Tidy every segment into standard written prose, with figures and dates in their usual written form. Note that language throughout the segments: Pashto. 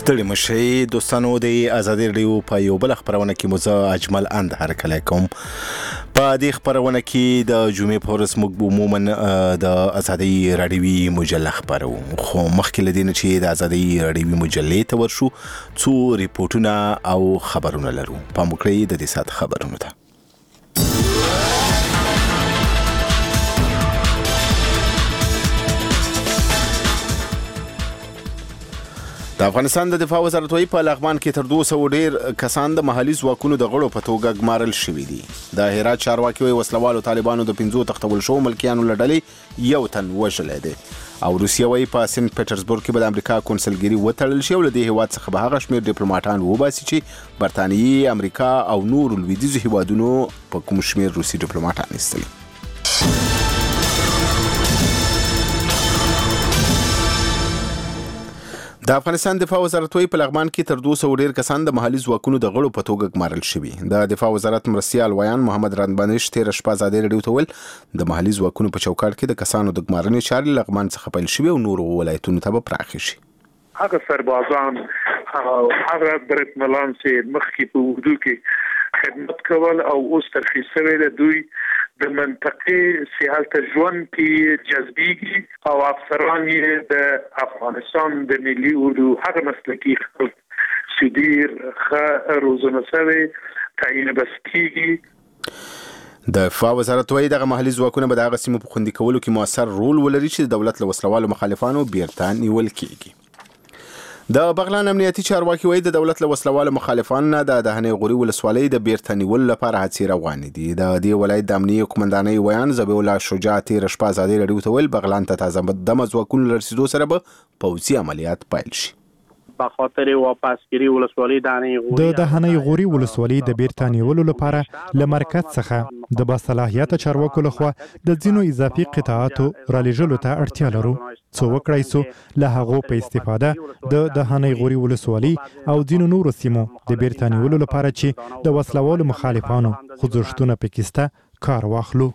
ستړي مشي دوستانو د ازادي رادیو په یو بل خبرونه کې مو زه اجمل اند هرکلی کوم. په دې خبرونه کې د جمعې په ورځ موږ عموما د ازادي رادیوي مجله خبرو، خو مخکې له دې نه چې د ازادي رادیوي مجلې ته ورشو څو ریپورتونه او خبرونه لرو. په موږ د دې سات خبرونه ته د افغانستان د دفاع وزارت وايي په لغمان کې تر 200 ډیر کسان د محلي ځواکونو د غړو په توګه ګمارل شوي دي. د هرات چارواکي وايي وسلوالو طالبانو د 15 تختول شو ملکیانو لړلې یو تن وژلې دي، او روسیه وايي په سنت پیټرزبورګ کې به د امریکا کونسلګری وتړل شي او له دې هیواد څخه به هغه شمېر ډیپلوماټان وباسي چې برتانیې، امریکا او نور لویدیځو هیوادونو په کوم شمېر روسي ډیپلوماټان ایستلي. د افغانستان دفاع وزارت وايي په لغمان کې تر 200 ډیر کسان د محلي ځواکونو د غړو په توګه ګمارل شوي. د دفاع وزارت مرستیال ویان محمد رنبانش تیر شپه ازادي رادیو ته ویل د محلي ځواکونو په چوکاټ کې د کسانو د ګمارنې چارې لغمان څخه پیل شوي او نورو ولایتونو ته به پراخې شي. هغه سربازان او هغه برتملان چې مخکې په اردو کې خدمت کول او اوس ترخیص شوی د دوی د منطقې سیال ژوند کې جذبيږي او افسران یې د افغانستان د ملي اردو هغه مسلکي سیدیر خ روزنه سوي تعین بس کیږي. د دفاع وزارت وايي دغه محلي ځواکونه به د هغه سیمو په خوندي کولو کې موثر رول ولري چې د دولت له وسلوالو مخالفانو بیرته نیول کیږي. د بغلان امنیتي چارواکي وايي د دولت له وسلوالو مخالفانو نه د دهنې غوري ولسوالۍ د بیرته نیولو لپاره هڅې روانې دي. د دې ولایت د امنیتي قومندانۍ ویان ذبیح الله شجاع تیر شپه ازادي رادیو ته ویل بغلان ته تازه دمه ځواکونو له رسیدو سره به پوځي عملیات پیل شي. په خاطر واپسګيري ولسوالۍ د دهنې غوري ولسوالۍ د بیرته نیولو لپاره له مرکز څخه د باصلاحیت چارواکو لخوا د ځینو اضافي قطاعاتو رالېږلو ته اړتیا لرو. څو وکړای سو له هغو په استفاده د دهنې غوري ولسوالۍ او ځینو نورو سیمو د بیرته نیولو لپاره چې د وسلوالو مخالفانو خوځښتونه پکې کار واخلو.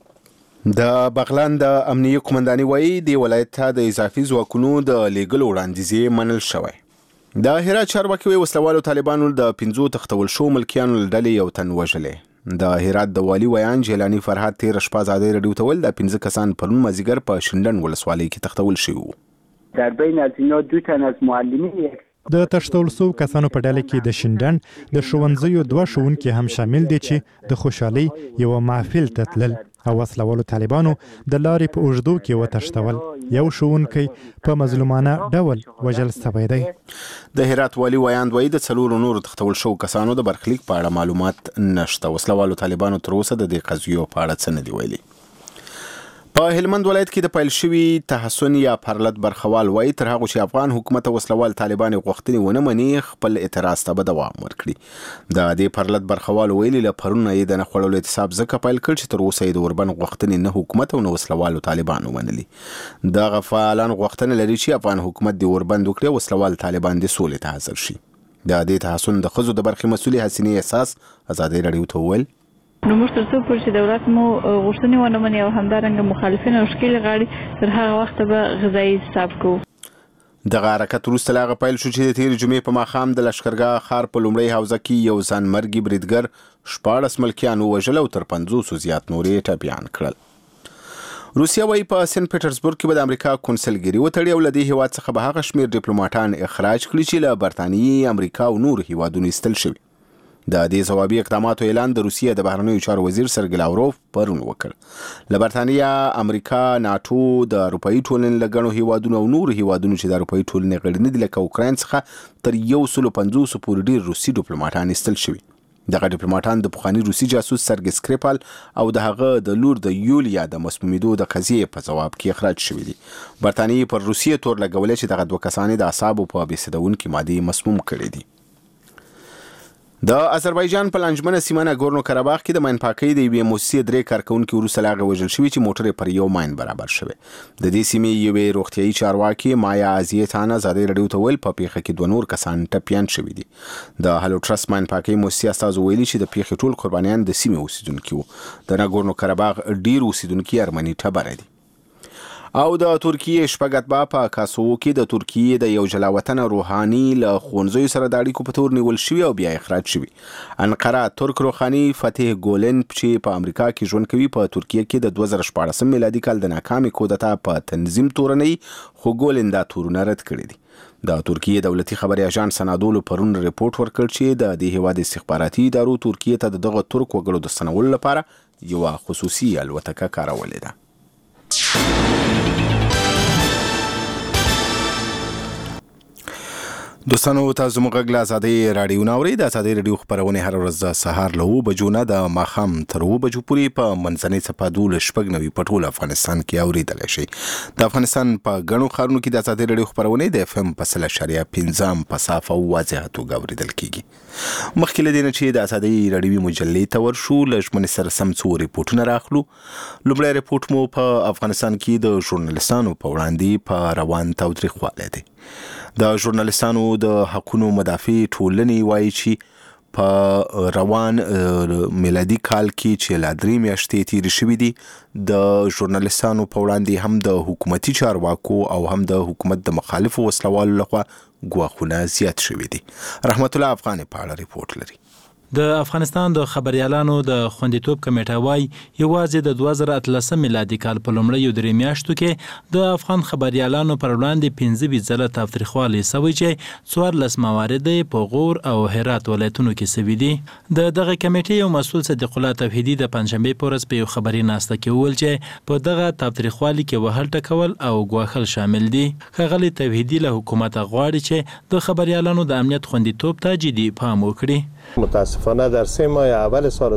د بغلان د امنیتي قومندانۍ وايي د ولایت ته د اضافي ځواکونو د لیږلو وړاندیز منل شوی. د هرات چارواکي وايي وسلوالو طالبانو د 15 تختول شو ملکیانو لړلې یو تن وژلې. د هرات د والی ویان جیلانی فرهاد تیر شپه ازادي رادیو ته ویل د 15 کسان پرون مازیګر په شندن ولسوالۍ کې تختول شوي. در بین از اینا 2 تن از معلمین د تشتول سو کسانو په ډله کې د شندن د ښوونځیو 2 ښوونکي هم شامل دي چې د خوشحالي یو محفل ته تلل او وسلوالو طالبانو د لارې په اوږدو کې وتښتول. یو ښوونکی په مظلومانه ډول وژل شوی دی. د هرات والی ویاند وايي د 4 نورو تختول شو کسانو د برخلیک په اړه معلومات نشته. وسلوالو طالبانو تر اوسه د دې قضیو په اړه څه نه دی ویلي. په هلمند ولایت کې د پیل شوي تحسن یا پرلط برخوال وايي تر هغه چې افغان حکومت وسلوال طالبان غوښتنې ونه مني خپل اعتراض ته به دوام ورکړي. د دې پرلط برخوال ویلي له پرون یې د نخړلو اعتصاب ځکه پیل کړ چې تر اوسه یې د اوربن غوښتنې نه حکومت او نه وسلوالو طالبان ومنلي. دغه فعالان غوښتنه لري چې افغان حکومت د اوربند وکړي وسلوال طالبان د سولې ته حاضر شي. د دې تحسن د ښځو د برخې مسؤلې حسینې احساس ازادي رادیو ته وویل نو موږ تر څو پورې چې دولت مو غوښتنې ونه مني او همدارنګه مخالفین او ښکېلې غاړي تر هغه وخته به غذایي حساب کوو. دغه حرکت وروسته له هغه پیل شو چې د تېرې جمعې په ماښام د لښکرګاه ښار په لومړۍ حوزه کې یو ځانمرګي بریدګر 14 ملکیان ووژل او تر 50 زیات نور یې ټپیان کړل. روسیه وايي په سنت پیټرزبورګ کې به د امریکا کونسلګری وتړي او له دې هیواد څخه به هغه شمېر ډیپلوماټان اخراج کړي چې له برتانیې، امریکا او نورو هیوادونو ایستل شوي. د دې ځوابي اقداماتو اعلان د روسیې د بهرنیو چارو وزیر سرګی لاوروف پرون وکړ. له برتانیا، امریکا، ناتو، د اروپایي ټولنې له ګڼو هیوادونو او نورو هیوادونو چې د اروپایي ټولنې غړي نه دي لکه اوکراین څخه تر 150 پورې ډیر روسي ډیپلوماټان ایستل شوي. دغه ډیپلوماټان د پخواني روسي جاسوس سرګی سکریپال او د هغه د لور د یولیا د مسمومیدو د قضیې په ځواب کې اخراج شوي دي. برتانیې پر روسیې تور لګولې چې دغه 2 کسان د اعصابو په بېسدونکې مادې مسموم کړي دي. د آذربایجان په لانجمنه سیمه ناګورنو کراباخ کې د ماین پاکۍ د یوې موسسې 3 کارکونکي وروسته له هغې وژل شوي چې موټر یې پر یو ماین برابر شوی. د دې سیمې یوې روغتیایي چارواکي مایا ازیتان ازادي رادیو ته ویل په پیښه کې 2 نور کسان ټپیان شوي دي. د هلو ټرست ماین پاکۍ موسسې استازو ویلي چې د پیښې ټول قربانیان د سیمې اوسیدونکي وو. د ناګورنو کراباخ ډیر اوسیدونکي ارمني ټبره دي. او د ترکیه شپږ په کاسو کې د ترکیه د یو جلاوطن روحاني له ښوونځیو سره د اړیکو په تور نیول شوی او بیا اخراج شوی. انقره ترک روحاني فتح ګولن چې په امریکا کې ژوند کوي په ترکیه کې د 2014 میلادي کال د ناکامې کودتا په تنظیم تورنۍ خو ګولن دا تورونه رد کړي دي. د ترکیه دولتي خبري اژانس سنادولو پرون ریپورت ورکړ چې د دې هیواد استخباراتي ادارو ترکیه ته دغه ترک وګړو د ستنولو لپاره یو خصوصي الوتکه کارولې ده. دوستانو تاسو موږ غږ له ازادي رادیو ناوړي د ازادي رادیو خبرونه هر ورځ د سهار له 9 بجو نه د ماخام تر 9 بجو پورې په منځنۍ صفه 12 په ټول افغانستان کې اوریدل شي. د افغانستان په غنو خارونو کې د ازادي رادیو خبرونه د FM په 0.5 په صافه او واضحه توګه اوریدل کیږي. مخکې له دې نه چې د ازادي رادیو مجلې ته ورشو لږ سره سم څو ریپورتونه راخلو. لومړی ریپورت مو په افغانستان کې د ژورنالستانو په وړاندې په روان تاوتریخوالی دی. د ژورنالستانو د حقوقو مدافع ټولنې وایي چې په روان میلادي کال کې چې لا 3 میاشتې تیرې شوې دي د ژورنالستانو په وړاندې هم د حکومتي چارواکو او هم د حکومت د مخالفو وسلوالو لخوا ګواښونه زیات شوي دي. رحمت الله افغان په اړه ریپورت لري. د افغانستان د خبريالانو د خوندیتوب کمیټه وايي یوازې د 2013 میلادي کال په لومړیو 3 میاشتو کې د افغان خبريالانو پر وړاندې 15 ځله تاوتریخوالی شوی چې 14 موارد په غور او هرات ولایتونو کې شوي دي. د دغه کمیټې یو مسؤل صدیق الله توحیدی د پنځشنبه په ورځ په یو خبري ناسته کې وویل چې په دغه تاوتریخوالی کې وهل ټکول او ګواښل شامل دي. ښاغلي توحیدی له حکومت غواړي چې د خبريالانو د امنیت خوندیتوب ته جدي پام وکړي. متاسفانه در 3 ماه اول سال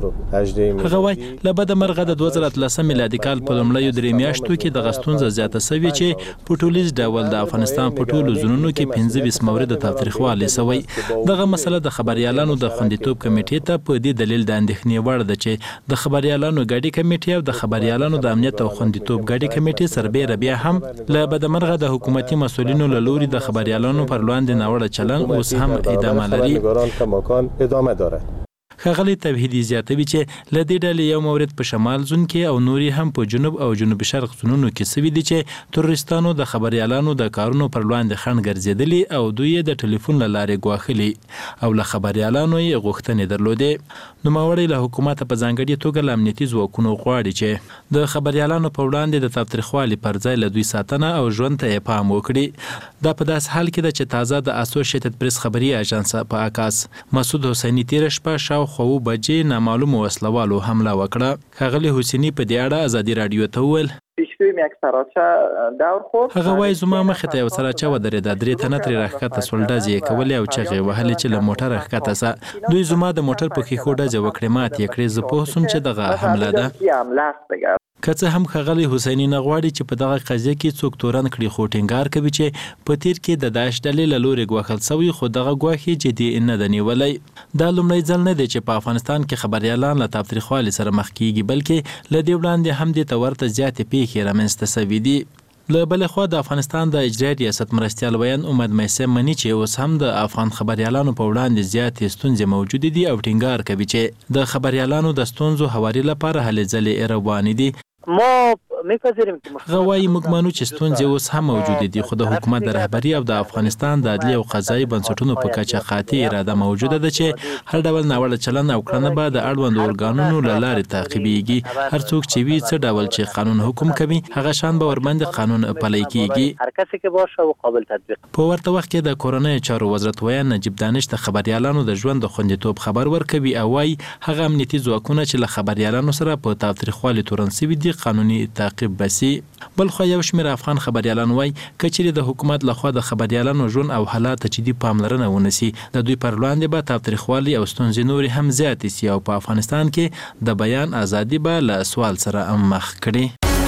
2018 هغه وایي له بده مرغه د 2013 میلادي کال په لومړیو 3 میاشتو کې د غستونزه زیاته شوې چې په ټولیز ډول د افغانستان په ټولو زونونو کې 15 مورد تاوتریخوالی شوی. دغه مسله د خبريالانو د خوندیتوب کمیټې ته په دې دلیل د اندېښنې وړ ده چې د خبريالانو ګډي کمیټې او د خبريالانو د امنیت او خوندیتوب ګډي کمیټې سربېره بیا هم له بده مرغه د حکومتي مسؤلینو له لوري د خبريالانو پر وړاندې ناوړه چلن اوس هم ادامه لري. ادامه دارد. ښاغلي توحیدی زیاتوي چې له دې ډلې یو مورد په شمال زون کې او نوري هم په جنوب او جنوب شرق زونونو کې شوي دي چې تروریستانو د خبريالانو د کارونو پر وړاندې خنډ ګرځېدلي او دوی د ټلیفون له لارې ګواښلي او له خبريالانو یې غوښتنې درلودې. نوموړی له حکومت په ځانګړې توګه له امنیتي ځواکونو غواړي چې د خبريالانو په وړاندې د تاوتریخوالي پر ځای له دوی ساتنه او ژوند ته پام وکړي. دا په داس حال کې ده چې تازه د اسوسییټډ پریس خبري اژانس په اساس مسعود حسینی تیر شپه شاوخوا بجې نامعلوم وسلوالو حمله وکړه. ښاغلي حسینی په دې اړه ازادي رادیو ته وویل هغه وایي زما مخې ته یو سراچه ودرېده، 3 تنه ترې راښکته سول، ډزې یې کولې او چغې وهلې چې له موټره ښکته سه. دوی زما د موټر په ښیښو ډزې وکړې، ماتې یې کړې. زه پوه سوم چې دغه حمله ده. که څه هم ښاغلي حسیني نه غواړي چې په دغه قضیه کې څوک تورن کړي، خو ټینګار کوي چې په تیر کې د داعش ډلې له لورې ګواښل شوي، خو دغه ګواښ جدي نه ده نیولی. دا لومړی ځل نه دی چې په افغانستان کې خبريالان له تاوتریخوالي سره مخ کیږي، بلکې له دې وړاندې هم دې ته ورته زیاتې پیښې رامنځته شوي دي. له بلې خوا د افغانستان د اجرایي ریاست مرستیال ویان امید میثم مني چې اوس هم د افغان خبريالانو په وړاندې زیاتې ستونزې موجودې دي او ټینګار کوي چې د خبريالانو د ستونزو هواري لپاره هلې ځلې روانې دي. غوايي موږ مانو چې ستونزې اوس هم موجودې دي، خو د حکومت د رهبري او د افغانستان د عدلي او قضایي بنسټونو په کچه قاطع اراده موجوده ده چې هر ډول ناوړه چلن او کړنه به د اړوند ارګانونو له لارې تعقیبېږي. هر څوک چې وي څه ډول چې قانون حکم کوي هغه شان به ورباندې قانون پلی کیږي. په ورته وخت کې د کورنۍ چارو وزارت ویان نجیب دانش د خبريالانو د ژوند د خوندیتوب خبر ورکوي او وايي هغه امنیتي ځواکونه چې له خبريالانو سره په تاوتریخوالي تورن شوي دي قانوني تعقیب بسي. بل خو یو شمېر افغان خبريالان وایي کچېرې د حکومت لخوا د خبريالانو ژوند او حالات ته جدي پاملرنه ونشي، د دوی پر وړاندې به تاوتریخوالي او ستونزې نورې هم زیاتې سي او په افغانستان کې د بیان ازادي به له سوال سره مخ کړي.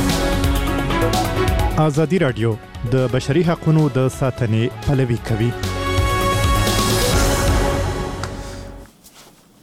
ازادي رادیو د بشري حقوقو د ساتنې پلوي کوي.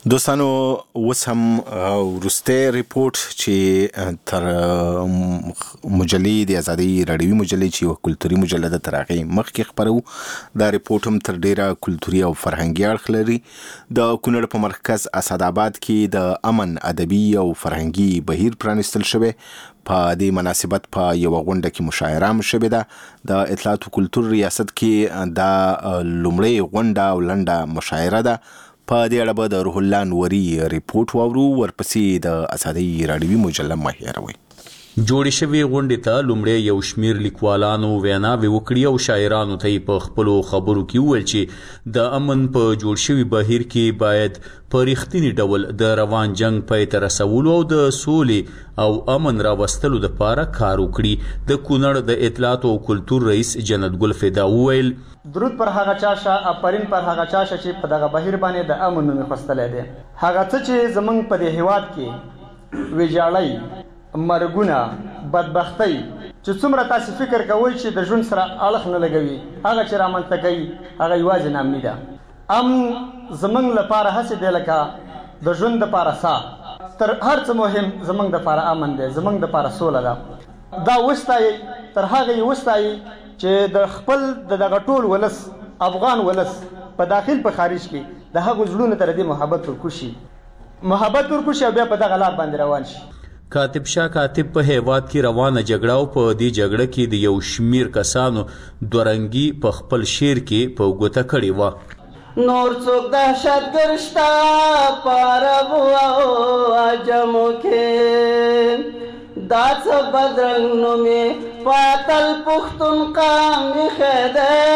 دوستانو اوس هم وروستی ریپورت چې تر مجلې د ازادي راډیوي مجلې چې یو کلتوري مجله ده تر هغې مخکې خپرو. دا ریپورت هم تر ډیره کلتوري او فرهنګي اړخ لري. د کونړ په مرکز اسداباد کې د امن ادبي او فرهنګي بهیر پرانیستل شوی. په دې مناسبت په یو غونډه کې مشاعره هم شوې ده. د اطلاعات او کلتور ریاست کې دا لومړی غونډه او لنډه مشاعره ده. په دې اړه به د روح الله نوري ریپورت واورو، ورپسې د ازادي راډیوي مجله مه هېروئ. جوړې شوې غونډې ته لومړی یو شمېر لیکوالانو ویناوې وکړي او شاعرانو ته یې په خپلو خبرو کې وویل چې د امن په جوړ شوي بهیر کې باید په رښتیني ډول د روان جنگ پای ته رسولو او د سولې او امن راوستلو دپاره کار وکړي. د کونړ د اطلاعات او کلتور رئیس جنت ګل فدا وویل درود پر هغه چاشه، افرین پر هغه چاشه چې په دغه بهیر باندې د امن نوم خوستلی دی. هغه څه چې زمونږ په دې هیواد کې ویجاړۍ، مرګونه، بدبختۍ چې څومره تاسو فکر کوئ چې د ژوند سره اړخ نه لګوي، هغه چې رامنځته کوي هغه یوازې ناامني ده. امن زمونږ لپاره هسې دی لکه د ژوند دپاره ساه. تر هر څه مهم زمونږ دپاره امن دی، زمونږ دپاره سوله ده. دا وستایي، تر هغه یې وستایي چې د خپل دغه ټول ولس، افغان ولس په داخل په خارج کې د هغو زړونو ته د دې محبت ورکوشي او بیا په دغه لار باندې روان شي. کاتب شاه کاتب په هیواد کې روانه جګړه او په دې جګړه کې د یو شمیر کسانو دورنګي په خپل شعر کې په ګوته کړې وه. نور څوک دهشتګر شته په عربو او عجمو کې، دا څه بدرنګ نومې پاتل پښتون قام ایښی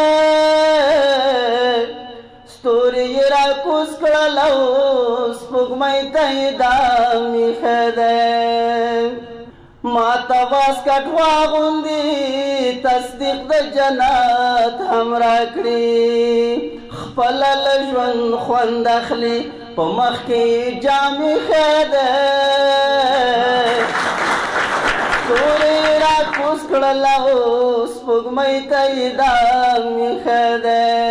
دی. ستوري یې راکوز کړل او سپوږمۍ ته یې دام ایښی دی. ما ته واسکټ واغوندي تصدیق د جنت هم راکړي، خپله له ژوند خوند اخلي په مخ کې جام ایښی دی. ستوري راکوز کړل او سپوږمۍ ته یې دام ایښی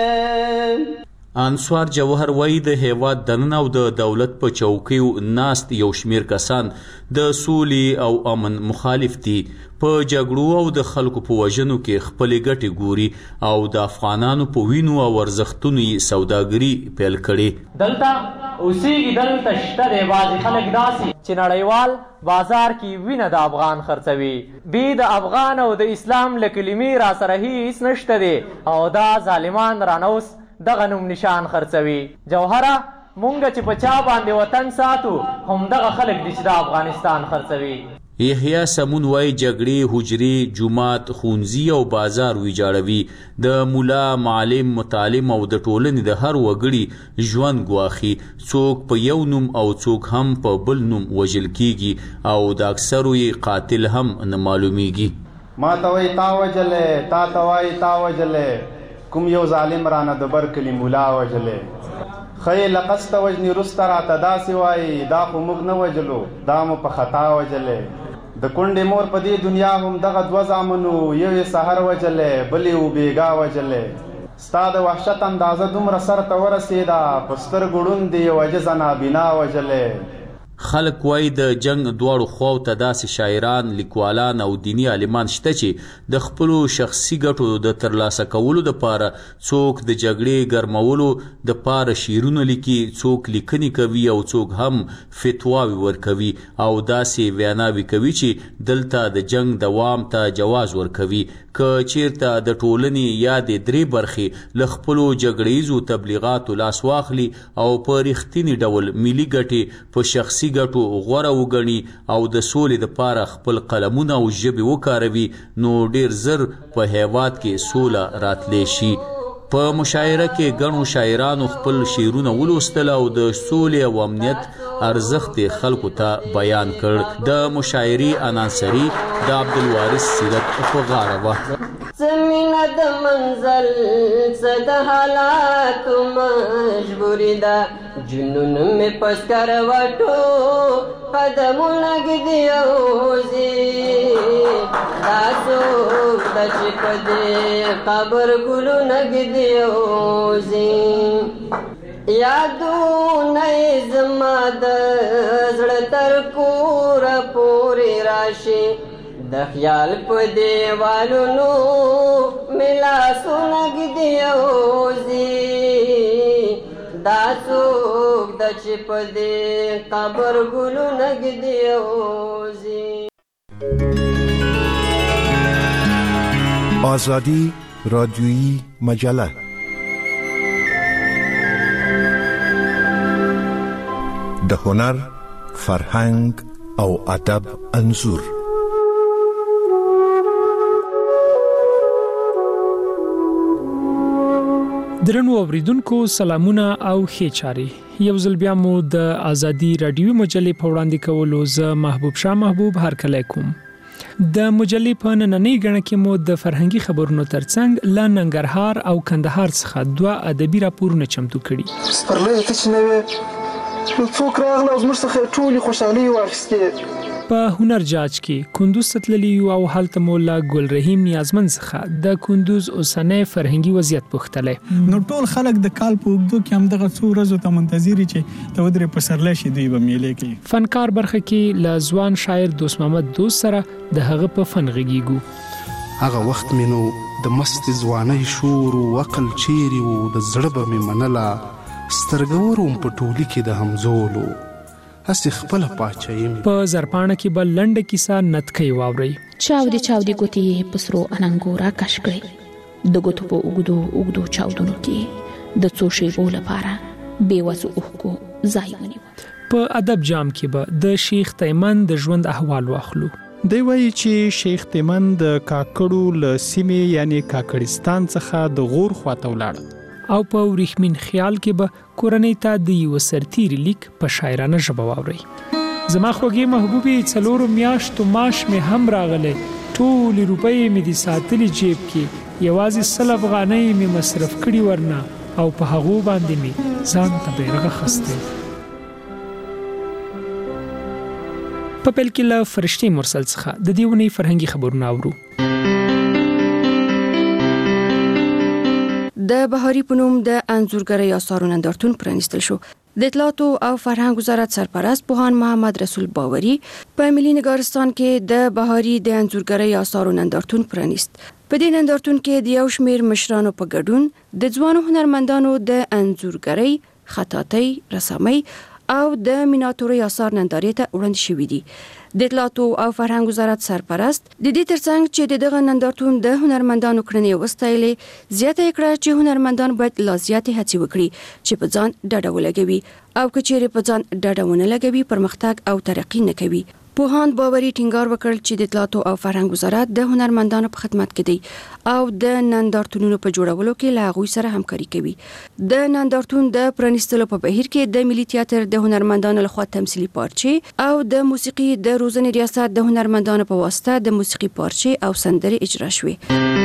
دی. انصار جوهر وایي د هیواد دننه او د دولت په چوکیو ناست یو شمیر کسان د سولې او امن مخالف دي. په جګړو او د خلکو په وژنو کې خپلې ګټې ګوري او د افغانانو په وینو او ارزښتونو یې سوداګري پیل کړې. دلته اوسېږي، دلته شته دی بعضې خلک داسې چې نړیوال بازار کې وینه د افغان خرڅوي. بی د افغان او د اسلام له کلمې را سره هیڅ نشته دی او دا ظالمان رانوس دغه نوم نشان خرڅوي. جوهره مونږ چې په چا باندې وطن ساتو همدغه خلک دي چې د افغانستان خرڅوي. یحیی سمون وایي جګړې حجرې، جومات، ښوونځي او بازار ویجاړوي، د مولا، معلم، متعلم او د ټولنې د هر وګړي ژوند ګواښي. څوک په یو نوم او څوک هم په بل نوم وژل کیږي او د اکثرو یې قاتل هم نه معلومیږي. ما ته وایي تا وژلی، تا ته وایي تا وژلی، کوم یو ظالم رانه د بر کلي مولا وژلی. ښه یې له قصده وژني وروسته راته داسې وایي دا خو موږ نه وژلو، دا مو په خطا وژلی. د کونډې مور په دې دنیا هم دغه دوه زامنو، یو یې سحر وژلی، بل یې وبېګا وژلی. ستا د وحشت اندازه دومره سر ته ورسېده، په سترګو ړوند یې یو عجزه نابینا وژلی. خلک وایي د جنگ دواړو خواو ته داسې شاعران، لیکوالان او دینی عالمان شته چې د خپلو شخصي ګټو د ترلاسه کولو دپاره څوک د جګړې ګرمولو دپاره شعرونه لیکي، څوک لیکنې کوي او څوک هم فتواوې ورکوي او داسې ویناوې کوي چې دلته د جنگ دوام ته جواز ورکوي. که چیرته د ټولنې یا د درې برخې له خپلو جګړیزو تبلیغاتو لاس واخلي او په رښتیني ډول ملي ګټې په شخصي ګټو غوره وګڼي او د سولې دپاره خپل قلمونه او ژبې وکاروي، نو ډیر زر په هیواد کې سوله راتلی شي. په مشاعره کې ګڼو شاعرانو خپل شعرونه ولوستل او د سولې او امنیت ارزښت خلکو ته بیان کړ. د مشاعرې انانسري د عبدالوارث سیرت په غاړه وه. زمینه د منزل څه د حالاتو مجبوري ده، جنون مې په سکروټو قدمونه ږدي اوځي. دا څوک ده چې په دې قبر ګلونه ږدي اوځي. یادونه زما د زړه تر کوره پورې راشي د خیال په دیوالونو مې لاسونه ږدي اوزي دا څوک ده چې په دې قبر ګلونه ږدي اوزي. آزادی رادیویی مجله د هنر، فرهنګ او ادب انځور. درنو اوریدونکو سلامونه او ښه چاري. یو ځل بیا مو د آزادی رادیوي مجلې په وړاندې کولو زه محبوب شاه محبوب هرکلی کوم. د مجلې په نننۍ غړنه کې مو د فرهنګي خبرونو ترڅنګ ل ننګرهار او کندهار څخه دوه ادبي راپورونه چمتو کړي. سپرلۍ ته چې نوې څوک راغله او زموږ څخه ټولې خوشحالۍ واخیستې. په هنر جاج کې کندوز تللی او هلته مولا ګل رحیم نیازمن څخه د کندوز اوسنۍ فرهنګي وضعیت پوښتلې. نو ټول خلک د کال په اوږدو کې هم دغه څو ورځو ته منتظري چې د ودرې په سرلی شي دوی به میلې کوي. فنکار برخه کې له ځوان شاعر دوست محمد دوست سره د هغه په فن غږیږو. هغه وخت مې نو د مست ځوانۍ شور او عقل چیرې و د زړه به مې منله سترګورم په ټولي کې د همزولو هسې خپله پاچایم. په زرپاڼه کې به لنډه کیسه نتکۍ واورئ. چاودې چاودې ګوتې یې په سرو اننګو راکش کړې د ګوتو په اوږدو اوږدو چاودنو کې د څو شېبو لپاره بېوسو اوښکو ځای ونیو. په ادب جام کې به د شیخ تیمن د ژوند احوال واخلو. دی وایي چې شیخ تیمن د کاکړو له سیمې یعنی کاکړستان څخه د غور خواته ولاړ او په ورېښمین خیال کې به کورنۍ ته د یو سرتیري لیک په شاعرانه ژبه واورئ. زما خوږې محبوبې څلورو میاشتو معاش مې هم راغلی ټولې روپۍ مې دې ساتلې جیب کې یوازې 100 افغانۍ مې مصرف کړي ورنه او په هغو باندې مې ځان ته بیرغ اخیستی. په پیل کې له فرشتې مرسل څخه د دې ونې فرهنګي خبرونه اورو. د بهاري په نوم د انځورګرۍ آثارو نندارتون پرانیستل شو. د اطلاعاتو او فرهنګ وزارت سرپرست پوهاند محمد رسول باوري په ملي نګارستان کې د بهاري د انځورګرۍ آثارو نندارتون پرانیست. په دې نندارتون کې د یو شمېر مشرانو په ګډون د ځوانو هنرمندانو د انځورګرۍ، خطاطۍ، رسامۍ او د میناتورۍ آثار نندارې ته وړاندې شوي دي. د اطلاعاتو او فرهنګ وزارت سرپرست د دې ترڅنګ چې دغه نندارتون د هنرمندانو کړنې وستایلې زیاته کړه چې هنرمندان باید لا زیاتې هڅې وکړي چې په ځان ډاډه ولګوي او که چیرې په ځان ډاډه ونه لګوي پرمختګ او ترقی نه کوي. پوهاند باوري ټینګار وکړ چې د اطلاعاتو او فرهنګ وزارت د هنرمندانو په خدمت کې دی او د نندارتونونو په جوړولو کې له هغوی سره همکاري کوي. د نندارتون د پرانیستلو په بهیر کې د ملي تیاتر د هنرمندانو لخوا تمثیلي پارچې او د موسیقي د روزنې ریاست د هنرمندانو په واسطه د موسیقي پارچې او سندرې اجرا شوې.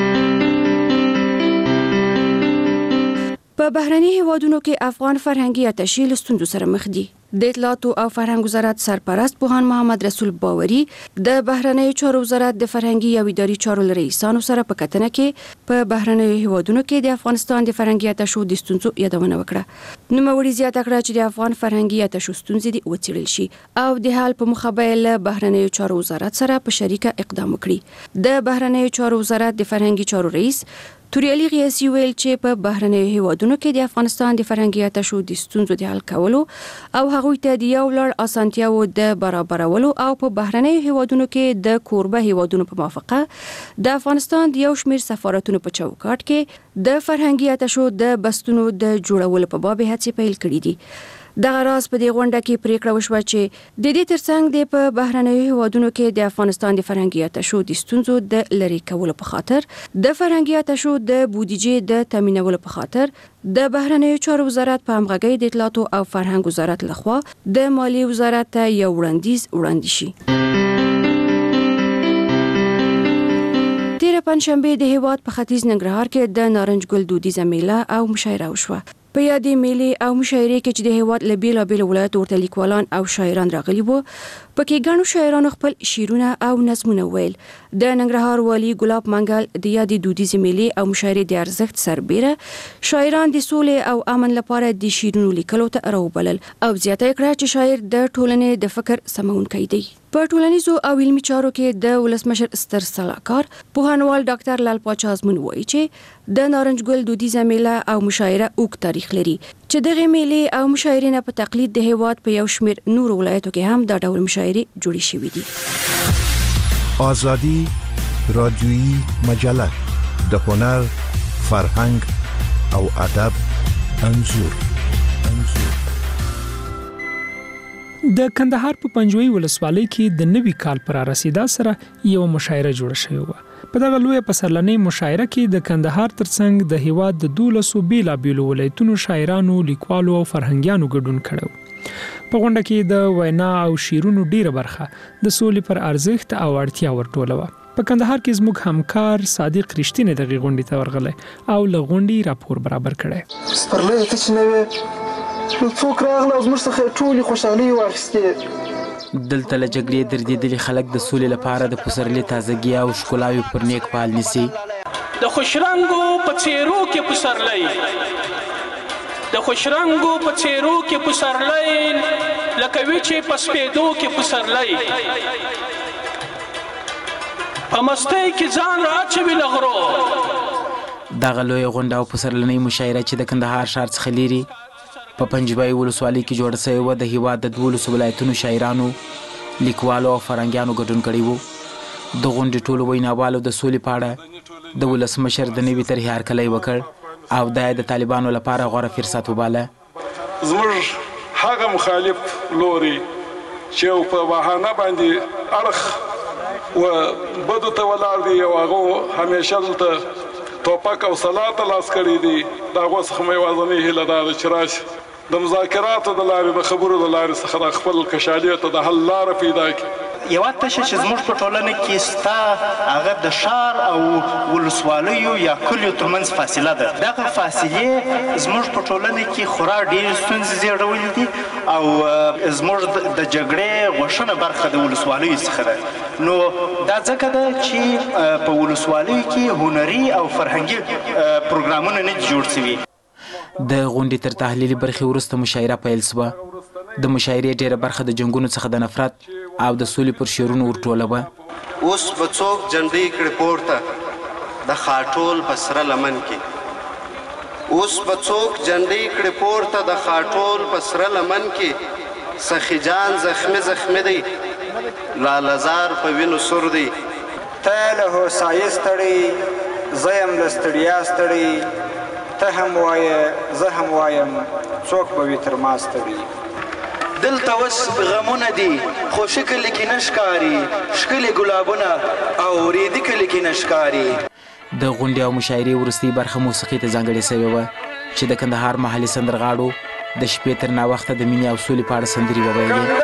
په بهرني هیوادونو کې افغان فرهنګي اتشې له ستونزو سره مخ دي. د اطلاعاتو او فرهنګ وزارت سرپرست پوهاند محمد رسول باوري د بهرنیو چارو وزارت د فرهنګي او اداري چارو رئیسانو سره په کتنه کې په بهرنیو هیوادونو کې د افغانستان د فرهنګي اتشو د ستونزو یادونه وکړه. نوموړي زیاته کړه چې د افغان فرهنګي اتشو ستونزې دې وڅېړل شي او د حل په موخه به له بهرنیو چارو وزارت سره په شریکه اقدام وکړي. د بهرنیو چارو وزارت د فرهنګي چارو رئیس توریالي غیاثي ویل چې په بهرنیو هیوادونو کې د افغانستان د فرهنګي اتشو د ستونزو د حل کولو او هغوی ته د یو لړ اسانتیاو د برابرولو او په بهرنیو هیوادونو کې د کوربه هیوادونو په موافقه د افغانستان د یو شمېر سفارتونو په چوکاټ کې د فرهنګي اتشو د بستونو د جوړولو په باب هڅې پیل کړې دي. دغه راز په دې غونډه کې پریکړه وشوه چې د دې ترڅنګ د په بهرنیو هیوادونو کې د افغانستان د فرهنګي اتشو د ستونزو د لرې کولو په خاطر د فرهنګي اتشو د بودیجې د تامینولو په خاطر د بهرنیو چارو وزارت په همغږۍ د اطلاعاتو او فرهنګ وزارت لخوا د مالیې وزارت ته یو وړاندیز شي. تیر پنځشنبه د هیواد په ختیځ ننګرهار کې د نارنج ګل دودیزه میله او مشاعره وشوه. په یادې میلې او مشاعرې کې چې د هیواد له بیلابیلو ولایتو ورته لیکوالان او شاعران راغلي وو، پکې ګڼو شاعرانو خپل شعرونه او نظمونه ویل. د ننګرهار والي ګلاب منګل د یادې دودیزې میلې او مشاعرې د ارزښت سربیره شاعران د سولې او امن لپاره د شعرونو لیکلو ته راوبلل او زیاته کړه چې شاعر د ټولنې د فکر سمونکی دی. په ټولنیزو او علمي چارو کې د ولسمشر ستر سلاکار پوهنوال ډاکټر لال پاچا ازمون وایي چې د نارنج ګل دودیزه میله او مشاعره اوږد تاریخ لري، چې دغه میلې او مشاعرې نه په تقلید د هیواد په یو شمېر نور ولایتو کې هم دا ډول مشاعرې جوړې شوې دي. آزادی رادیویی مجله د هنر، فرهنګ او ادب انځور. د کندهار په پنجوي ولسوالۍ کې د نوي کال پر رسیدا سره یو مشاعره جوړه شوې و. په دغه لویه پسرلنۍ مشاعره کې د کندهار ترڅنګ د هیواد د 12 بیلابیلو ولایتونو شاعرانو، لیکوالو او فرهنګیانو ګډون کړو. په غونډه کې د وینا او شعرونو ډیره برخه د سولې پر ارزښت او اړتیا ورټوله. په کندهار کې زموږ همکار صادق رښتینی دغه غونډې ته ورغلی او له غونډې راپور برابر کړی. سپرلی ته چې نوې څوک راغله او زموږ څخه ټولې خوشحالۍ واخیستې. دلته له جګړې دردېدلي خلک د سولې لپاره د پسرلي تازګي او ښکلاوې پر نیک پال نیسي. د خوشرنګو په څېرو کې پسرلی، د خوشرنګو په څېرو کې پسرلی، لکه وچې په سپېدو کې پسرلی، په مستۍ کې ځان را اچوي له غرو. دغه لویه غونډه او پسرلنۍ مشاعره چې د کندهار ښار څخه لیرې په پنجبای ولسوالۍ کې جوړه شوې وه، د هیواد د 12 ولایتونو شاعرانو، لیکوالو او فرهنګیانو ګډون کړی و. د غونډې ټولو ویناوالو د سولې په اړه د ولسمشر د نوي طرحې هرکلی وکړ او دا یې د طالبانو لپاره غوره فرصت وباله. زموږ هغه مخالف لوري چې په بهانه باندې اړخ و بدو ته ولاړ دي او هغه همیشه دلته توپک او سلاط لاس کړي دي، د هغو څخه مې یوازینۍ هیله دا ده چې راشي د مذاکراتو د لارې، د خبرو د لارې څخه د خپل کشالیو ته د حل لاره پیدا کړي. یوه تشه چې زموږ په ټولنه کې ستا هغه د ښار او ولسوالیو یا کلیو ترمنځ فاصله ده. دغه فاصلې زموږ په ټولنه کې خورا ډېرې ستونزې زیږولې دي او زموږ د جګړې غوښنه برخه د ولسوالیو څخه ده. نو دا ځکه ده چې په ولسوالیو کې هنري او فرهنګي پروګرامونه نه دي جوړ شوي. د غونډې تر تحلیلي برخې وروسته مشاعره پیل شوه. د مشاعرې ډیره برخه د جنګونو څخه د نفرت او د سولې پر شعرونو ورټوله وه. اوس به څوک جنډۍ کړي پورته د خاټول په سره لمن کې، اوس به څوک جنډۍ کړي پورته د خاټول په سره لمن کې، سخي جان زخمي زخمي دی، لالهزار په وینو سور دی. ته له هوسایې ستړی، زه یم له ستړیا ستړی، ته هم وایه زه هم وایم، څوک به وي تر ما ستړي. دلته اوس غمونه دي خو شکل کې نه ښکاري، ښکلي ګلابونه او ریدي کلي کې نه ښکاري. د غونډې او مشاعرې وروستۍ برخه موسیقي ته ځانګړې شوې وه چې د کندهار محلي سندرغاړو د شپې تر ناوخته د مینې او سولې په اړه سندرې وویلې.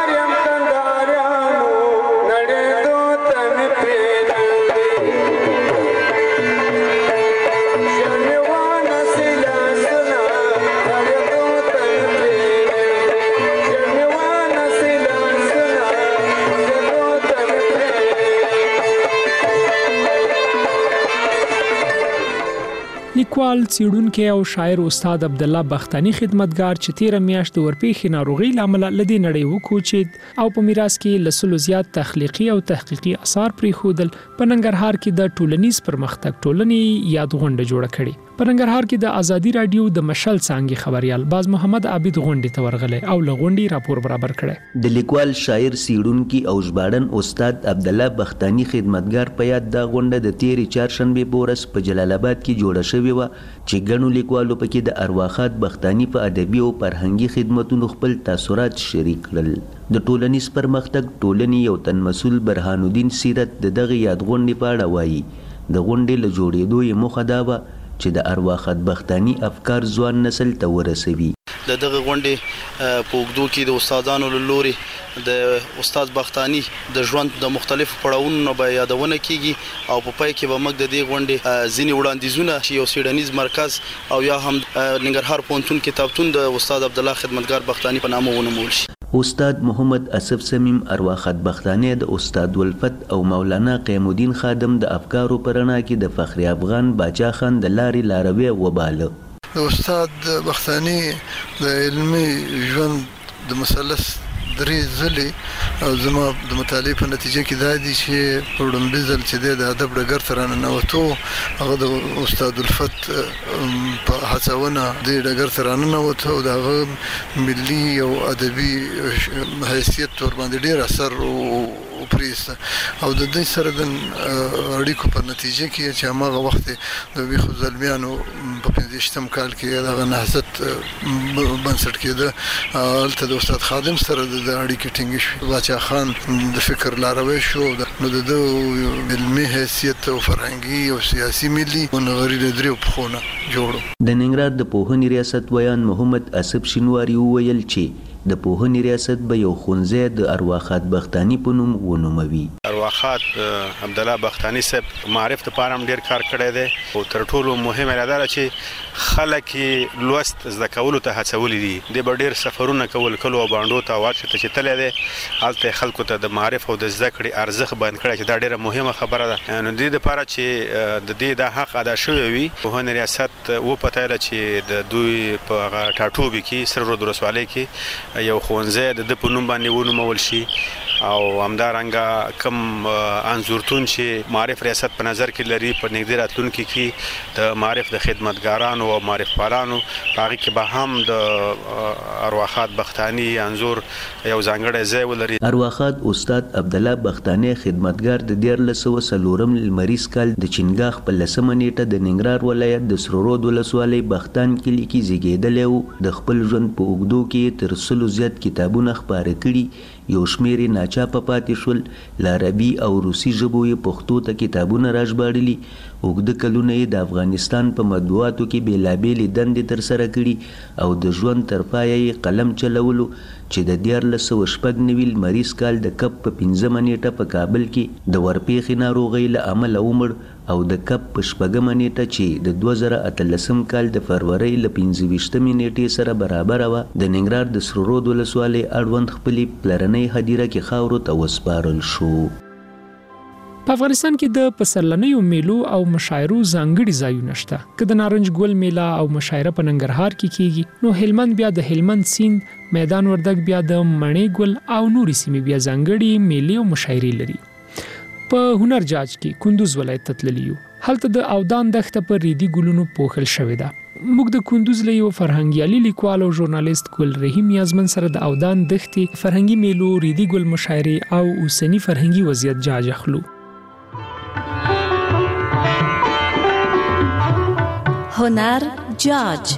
لیکوال، څېړونکی او شاعر استاد عبدالله بختاني خدمتګار چې تیره میاشت د ورپېښې ناروغۍ له امله له دې نړۍ وکوچېد او په میراث کې له 100 زیات تخلیقي او تحقیقي اثار پرېښودل، په ننګرهار کې د ټولنیز پرمختګ ټولنې یاد غونډه جوړه کړې. په ننګرهار کې د ازادي رادیو د مشل څانګې خبريال باز محمد عابد غونډې ته ورغلی او له غونډې راپور برابر کړی. د لیکوال، شاعر، څېړونکي او ژباړن استاد عبدالله بختاني خدمتګار په یاد دا غونډه د تېرې چهارشنبې په ورځ په جلال آباد کې جوړه شوې وه چې ګڼو لیکوالو پکې د ارواښاد بختاني په ادبي او فرهنګي خدمتونو خپل تاثرات شریک کړل. د ټولنیز پرمختګ ټولنې یو تن مسؤل برهان الدین سیرت د دغه یاد غونډې په اړه وایي د غونډې له جوړېدو یې موخه دا وه چې د ارواښاد بختاني افکار ځوان نسل ته ورسوي. د دغه غونډې په اوږدو کې د استادانو له لوري د استاد بختاني د ژوند د مختلفو پړاوونو به یادونه کیږي او په پای کې به موږ د دې غونډې ځینې وړاندیزونه چې یو څیړنیز مرکز او یا هم ننګرهار پوهنتون کتابتون د استاد عبدالله خدمتګار بختاني په نامه ونومول شي. استاد محمد اسف سمیم ارواخت بختاني د استاد ولفت او مولانا قیام الدین خادم د افکارو پرنا کې د فخر افغان باچا خان د لارې لاروي وباله. د استاد بختاني د علمي ژوند د مثلث درې ځلې او زما د مطالعې په نتیجه کې دا دي چې په وړاندې ځل چې د ادب ډګر ته راننوتو هغه د استاد الفت په هڅونه د ډګر ته راننوتو او د هغه ملي او ادبي حیثیت ور باندې ډېر اثر وپریسته او د دې سره د اړیکو په نتیجه کې چې هغه وخت د ویښو زلمیانو په 15 کال کې دغه نهضت بنسټ کېده هلته د استاد خادم سره د اړیکې ټینګې شوې. باچا خان د فکر لاروی شو نو د علمي حیثیت او فرهنګي او سیاسي ملي او نغري د دریو پخونه جوړو. د ننګرهار د پوهنې ریاست ویان محمد اسف شینواری وویل چې د پوهنې ریاست به یو ښوونځی د ارواخات بختاني په نوم ونوموي. ارواخات عبدالله بختاني صاحب معرف ته پاره ډیر کار کړی دی او تر ټولو مهمه دا ده چې خلک لوست زده کولو ته هڅولي دي. د ډیر سفرونه کول کلو او باندو ته واچ ته چې تللی دی هلته خلکو ته د معرف او د زده کړې ارزښت بیان کړی چې دا ډیره مهمه خبره ده. نو د دې لپاره چې د دې د حق ادا شوی وي پوهنې ریاست وپتایله چې د دوی په ټاټوبي کې سره رود ولسوالۍ کې یو ښوونځی د په نوم باندې ونومول شي او همدارنګه کوم انځورتون چې معرف ریاست په نظر کې لري په نږدې راتلونکي کې د معرف د خدمتګارانو او معرف پالانو هغه کې به هم د ارواخات بختاني انځور یو ځانګړی ځای ولري. ارواخات استاد عبدالله بختاني خدمتګار د 1404 لمریز کال د چنګاخ په 10 نیټه د ننګرهار ولایت د سرورود ولسوالۍ بختان کلي کې زیږیدلی و. د خپل ژوند په اوږدو کې تر 100 زیات کتابونه خپاره کړي. یو شمیر یې ناچاپه پاتې شول. له عربي او روسي ژبو یې پښتو ته کتابونه راژباړلي. اوږده کلونه یې د افغانستان په مطبوعاتو کې بېلابېلې دندې ترسره کړي او د ژوند تر پایه یې قلم چلولو چې د 1496 لمریز کال د کب په 15 نیټه په کابل کې د ورپېښې ناروغۍ له امله ومړ او د کب په 4 نیټه چې د 2018 کال د فروری له 25 نیټې سره برابر وه د ننګرهار د سرورود ولسوالۍ اړوند خپلې پلرنۍ هدیره کې خاورو ته وسپارل شو. په افغانستان کې د پسرلنیو میلو او مشاعرو ځانګړي ځایونه شته. که د نارنج ګل میله او مشاعره په ننګرهار کې کیږي نو هلمند بیا د هلمند سیند، میدان وردګ بیا د مڼې ګل او نورې سیمې بیا ځانګړي میلې او مشاعرې لري. په هنر جاج کې کندوز ولایت ته تللی یو. هلته د اودان دښته پر ریدي ګلونو پوښل شوې ده. موږ د کندوز له یو فرهنګیالي لیکوال او ژورنالیست ګل رحیم یزمن سره د اودان دښتې فرهنګي میلو، ریدي ګل مشاعرې او اوسني فرهنګي وضعیت جاج اخلو. هنر جاج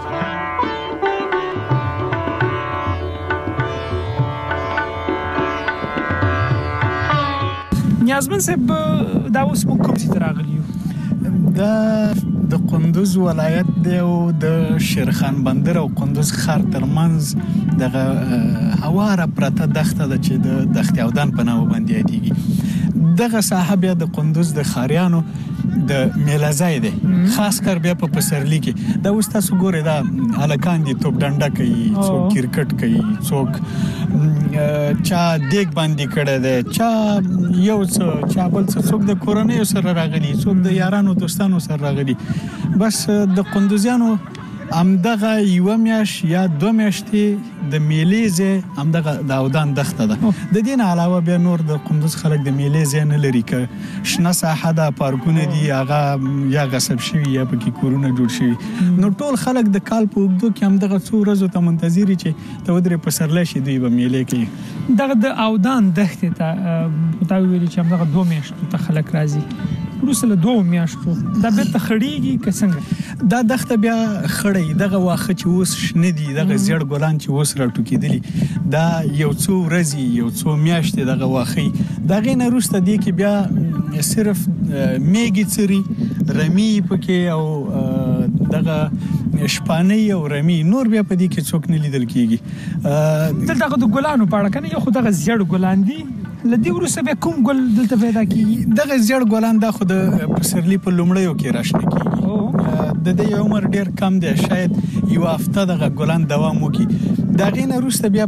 نیازمن صاحب دا اوس موږ کوم ځای ته راغلي یو؟ دا د کندوز ولایت دی او د شیرخان بندر او کندوز ښار ترمنځ دغه هواره پرته دښته ده چې د دښتې اودان په نامه باندې یادېږي. دغه ساحه بیا د کندوز د ښاریانو د میله ځای دی، خاص کر بیا په پسرلي کې. دا اوس تاسو ګورئ دا هلکان دي توپ ډنډه کوي، څوک کرکټ کوي، څوک چا دیګ باندې کړی دی، چا یو څه چا بل څه، څوک د کورنیو سره راغلي، څوک د یارانو دوستانو سره راغلي. بس د کندوزیانو همدغه یوه میاشت یا 2 میاشتې د میلې ځای همدغه د اودان دښته ده. د دې نه علاوه بیا نور د کندوز خلک د میلې ځای نه لري، که شنه ساحه ده، پارکونه دي، هغه یا غصب شوي یا پکې کورونه جوړ شوي. نو ټول خلک د کال په اوږدو کې همدغه څو ورځو ته منتظر وي چې ته ودرې پسرلی شي، دوی به میلې کوي. دغه د اودان دښتې ته تا ویلي چې همدغه 2 میاشتو ته خلک راځي، وروسته له 2 میاشتو دا بیرته خړېږي که څنګه؟ دا دښته بیا خړی، دغه واښه چې اوس شنه دي، دغه زیړ ګلان چې اوس راټوکېدلي، دا یو څو ورځې یو څو میاشتې دغه واښه. د هغې نه وروسته دې کې بیا صرف میږې څري، رمې پکې او دغه شپانه او رمي نور بیا په دې کې څوک نه لیدل کیږي. دلته د ګلانو په اړه کنه یو خو دغه زیړ ګلان دي لدی ورسره به کوم ګل دلته پیدا کیږي؟ دغه زیړ ګلان دا خو د پسرلی په لومړیو کې راشنه کیږي. د دې عمر ډیر کم دی، شاید یو هفته دغه ګلان دوام وکړي. دا غینه روسته بیا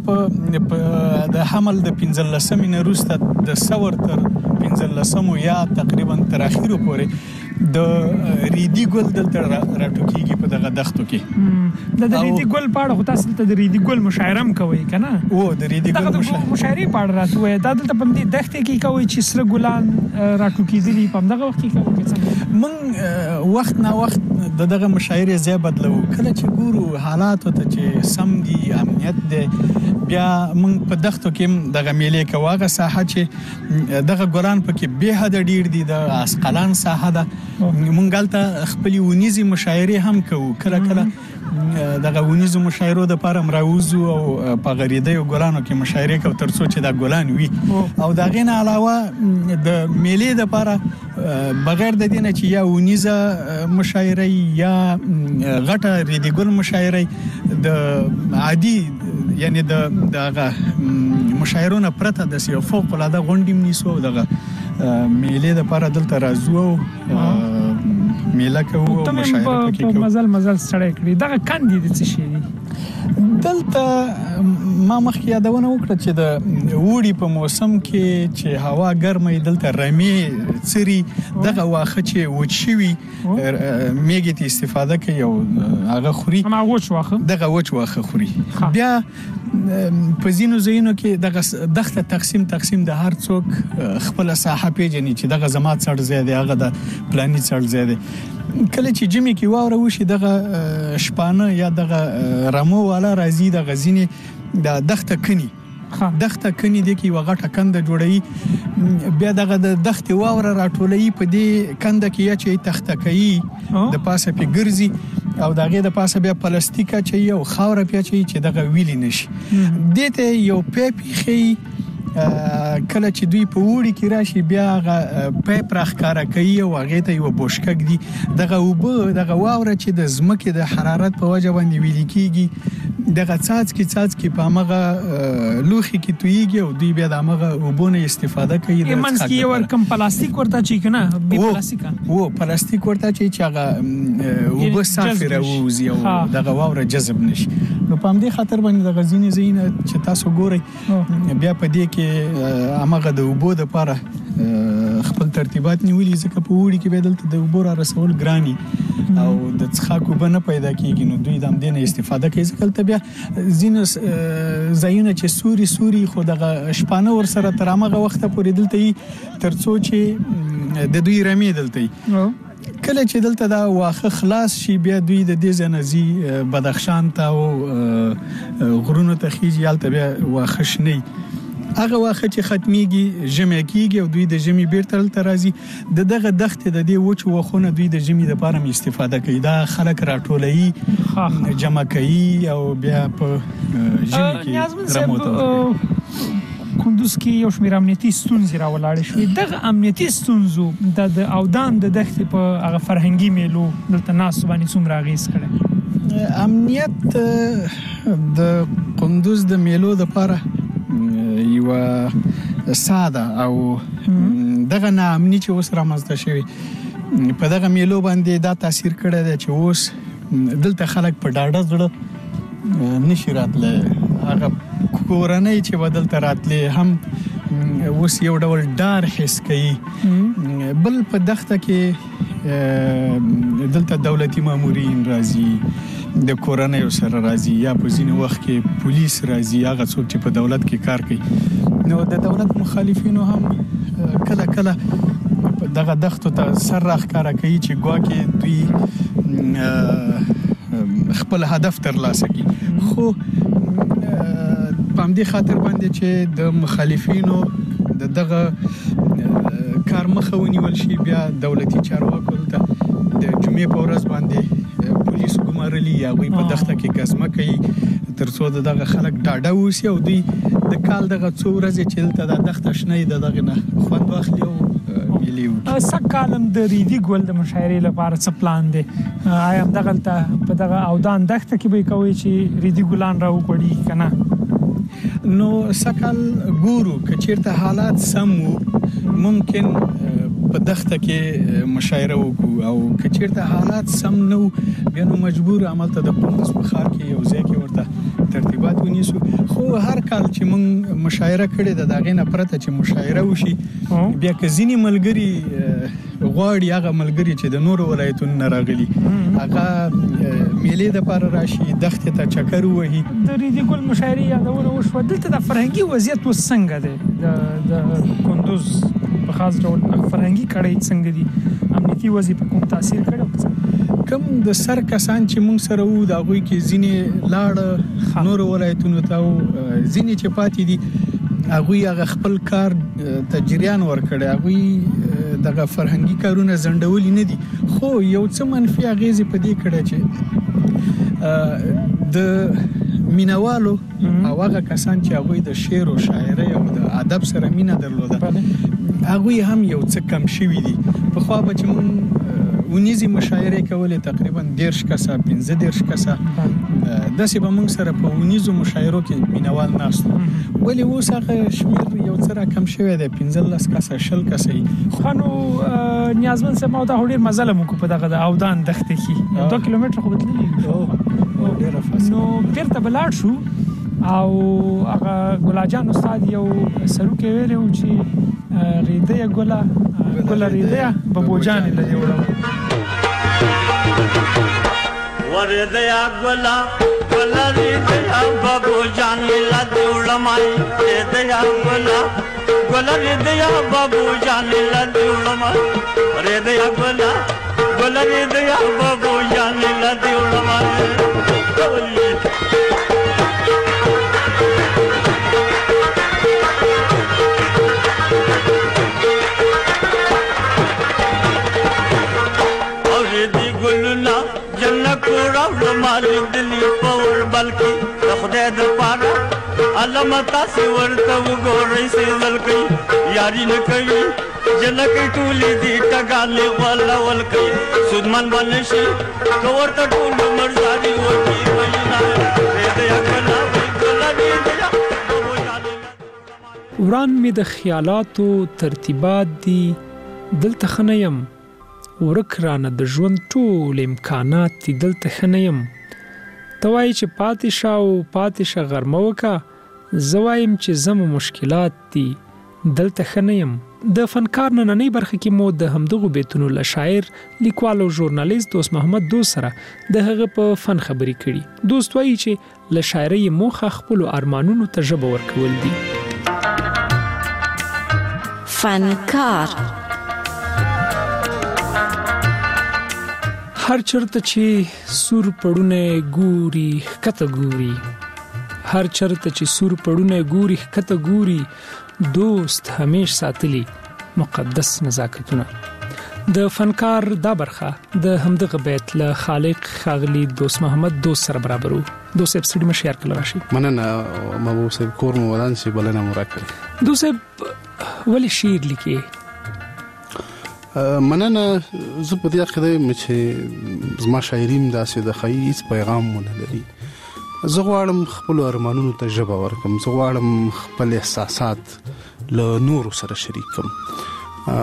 په د حمل د 15 نه روسته د سور تر 15 یا تقریبا تر اخیرو پورې د ریدي ګل دلته راټوکیږي په دغه دښتو کې. د ریدي ګل په اړه خو تاسو ته د ریدي ګل مشاعره هم کوي کنه؟ او د ریدي ګل مشاعره په اړه راته وایي دا دلته په دې دښت کې کوي چې سره ګلان راټوکیدلي په دغه وخت کې کوي. من وخت نه وخت دغه مشاعره ځای بدلو، کله چې ګورو حالات ته چې سم دي امنیت دی بیا من په دښتو کې دغه میلې کواغه ساحه چې دغه ګلان پکې به حد ډیر دي د اسقلان ساحه ده. مونږ غلطه خپل ونیزي مشاعره هم کوو، کله کله دغه ونیزو مشاعرو د پاره راوځو او په غریده یو ګلانو کې مشاعره کوو تر څو چې دا ګلان وي. او دا غینه علاوه د میلې د پاره بغیر د دینه چې یا ونیزه مشاعره یا غټه ریدي ګل مشاعره د عادي یعنی دغه مشاعرونه پرته د سیو فوق العاده غونډې نیسو دغه میلې د پاره دلته راځو میله کوو او مشاعره پکې کوو. مزل سړی کړی دغه کاندي د څه شي دي دلته ما مخکې یادونه وکړه چې د وړي په موسم کې چې هوا ګرمه دلته رمي څري دغه واخه چې وچوي میګي ته استفاده کوي او هغه خوري دغه وچ واخه خوري. بیا په زینو زینو کې دغه دغه تقسیم د هر څوک خپل ساحه پیژني چې دغه زمات څړ زیاده هغه د پلاني څړ زیاده. کله چې جمی کې واوره وشي دغه شپانه یا دغه رمو والا راځي د غزینې د دښته کني د کې وغټه کنده جوړي بیا دغه د دښته واوره راټولي په دې کنده کې یا چې تخته کوي د پاسه په ګرځي او دغه د پاسه بیا پلاستیکا چې یو خاور پیاچي چې دغه ویلی نشي دته یو پیپی خي کله چې دوی په وړي کې راشي بیا غ پیپ راخکاره کوي او هغه ته یو بوشکک دي دغه وبه دغه واوره چې د زمکه د حرارت په وجه باندې ویل کیږي دغه څاڅکي په مغه لوخي کې تویږي او دوی بیا د مغه وبونه استفاده کوي. ایمنس کې یو کم پلاستیک ورته چي کنه به پلاستیکا و پلاستیک ورته چې هغه وبه صافي راوځي او دغه واوره جذب نشي. نو په همدې خاطر باندې د غزینې زینه چې تاسو ګورئ بیا په دې کې امغه د وبو د پاره خپل ترتیبات نیولې ځکه په وړي کې بدلته د وبو را رسول ګراني او د څخاکو بنه پیدا کیږي نو دوی د امدنه استفاده کوي ځکه ته بیا زینس زایونه چې سوري خو دغه شپانه ور سره تر هغه وخت پورې دلته ترڅو چې د دوی رمي دلته کله چې دلته دا واخه خلاص شي بیا دوی د دې ځنځي بدخشان ته او غرونو ته خيږي یالته بیا واخه شنی هغه واخه چې ختميږي جمع کیږي او دوی د جمع بیرته راځي دغه دښت د دې وچ وخونه دوی د جمع لپاره استفاده کوي دا خلک راټولي جمع کوي او بیا په جمع کې رموته کندوز کې یو شمېر امنیتي ستونزې راولاړې شوې دغه امنیتي ستونزو د اودان د دښتې په هغه فرهنګي میلو دلته ناسو باندې څومره اغېز کړی؟ امنیت د کندوز د میلو لپاره یو ساده او دغه ناامني چې اوس رامنځته شوی په دغه میلو باندې دا تاثیر کړی دی چې اوس دلته خلک په ډاډه زړه نشي راتلی هغه کورنۍ چې بدلته راتلی هم اوس یو ډول ډار حس کوي. بل په دښته کې دلته دولتي مامورین راځي د کورنۍ سره راځي یا په ځینې وخت کې پولیس راځي هغه څوک چې په دولت کې کار کوي نو د دولت مخالفینو هم کله کله دغه دښتو ته سر راښکاره کوي چې ګواکې دوی خپل هدف ترلاسه کړي خو په همدې خاطر باندې چې د مخالفینو دغه کار مخه ونیول شي بیا دولتي چارواکو ته د جمعې په ورځ باندې پولیس ګمارلي یا غوي په دښته کې قسمه کوي ترڅو دغه خلک ډاډه وسی او دوی د کال دغه څو ورځې چې دلته د دښته شنه دغه نه خوند واخلي او میلې وکړي. سږکال د ریدي ګل د مشاعرې لپاره څه پلان دی؟ آیا همدغلته په دغه اودان دښته کې به کوئ چې ریدي ګلان راوغوړي که نه؟ نو سږکال ګورو که چېرته حالات سم وو ممکن په دښته کې مشاعره وکړو، او که چېرته حالات سم نه وو بیا نو مجبور عملته د کندوز په ښار کې یو ځای کې ورته ترتیبات ونیسو. خو هر کال چې موږ مشاعره کړې ده د هغې نه پرته چې مشاعره وشي بیا که ځینې ملګري غواړي هغه ملګري چې د نورو ولایتونو نه راغلي هغه میلې دپاره راشي دښتې ته چکر ووهي. د ریدي ګل مشاعرې یادونه وشوه، دلته د فرهنګي وضعیت اوس څنګه دی؟ د کندوز په خاص ډول فرهنګي کړۍ څنګه دي؟ امنیتي وضعیت په کوم تاثیر کړی؟ کم د سر کسان چې موږ سره وو د هغوی کې ځینې لاړه نورو ولایتونو ته او ځینې چې پاتې دي هغوی هغه خپل کار ته جریان ورکړی، هغوی دغه فرهنګي کارونه ځنډولي نه دي. خو یو څه منفي اغېزې په دې کړی چې د مینوالو او هغه کسان چې هغوی د شعر او شاعرۍ او د ادب سره مینه درلوده هغوی هم یو څه کم شوي دي. پخوا به چې موږ ونیزي مشاعرې کولې تقریبا 13 کسه 15 کسه داسې به موږ سره په ونیزو مشاعرو کې مینوال ناست وو، ولې اوس هغه شمېر یو څه راکم شوی دی 15 کسه 20 کسه یي. خو نو نیازمن صاحب ما دا ډېر مزه له موږ په دغه د اودان دښتې کې 2 کیلومتره خو به تللي ډېره فاصله نو بیرته به لاړ شو او هغه ګلاجان استاد یو سروکې ویلی و چې ریدیه ګله ریدیه ببوجانې له دې وړه وردیا ګله ګله ریدیه ببوجانې له دې وړمای ریدیه ګله ریدیه ببوجانې له دې وړمای ریدیه ګله ریدیه ببوجانې له دې وړمای. مالک دلی پور بلکی خدای د پاره علامت تاسو ورته وګورئ سیزل کوي یاري نه کوي جنکې ټولې دي ټګالې ولا ول کوي سودمن باندې شي ورته ټول مرزاري وږي وینا دې اکلا وګلا دې وران می د خیالاتو ترتیبات دي دلته خنیم ورک رانه د ژوند ټول امکانات دي دلته خنیم توای چې پاتې غرمه وکا زوایم چې زمو مشکلات دي دلته خنیم. د فنکار نننۍ برخه کې مو د همدغو بیتونو له شاعر لیکوال او ژورنالیست دوست محمد دوست سره د هغه په فن خبرې کړي. دوست وایي چې له شاعرۍ موخه خپل ارمانونو ته ژبه ورکول دي. فنکار هر چرته چې سور پړونه ګوري کته ګوري هر چرته چې سور پړونه ګوري کته ګوري دوست همیش ساتلی مقدس نزاکتونه. د فنکار دا برخه د همدغه بیت له خالق خاغلی دوست محمد دوست سره برابرو. دوست صاحب سړي مشیار کله راشي مننه محبوب صاحب کور مو ودان شي بلنه مو راکړي. دوست صاحب ولی شعر لیکي؟ مننه زه په دې عقیده یم چې زما شاعري هم داسې د هیڅ پیغام ونه لري. زه غواړم خپل ارمانونو ته ژبه ورکړم، زه غواړم خپل احساسات له نورو سره شریک کړم.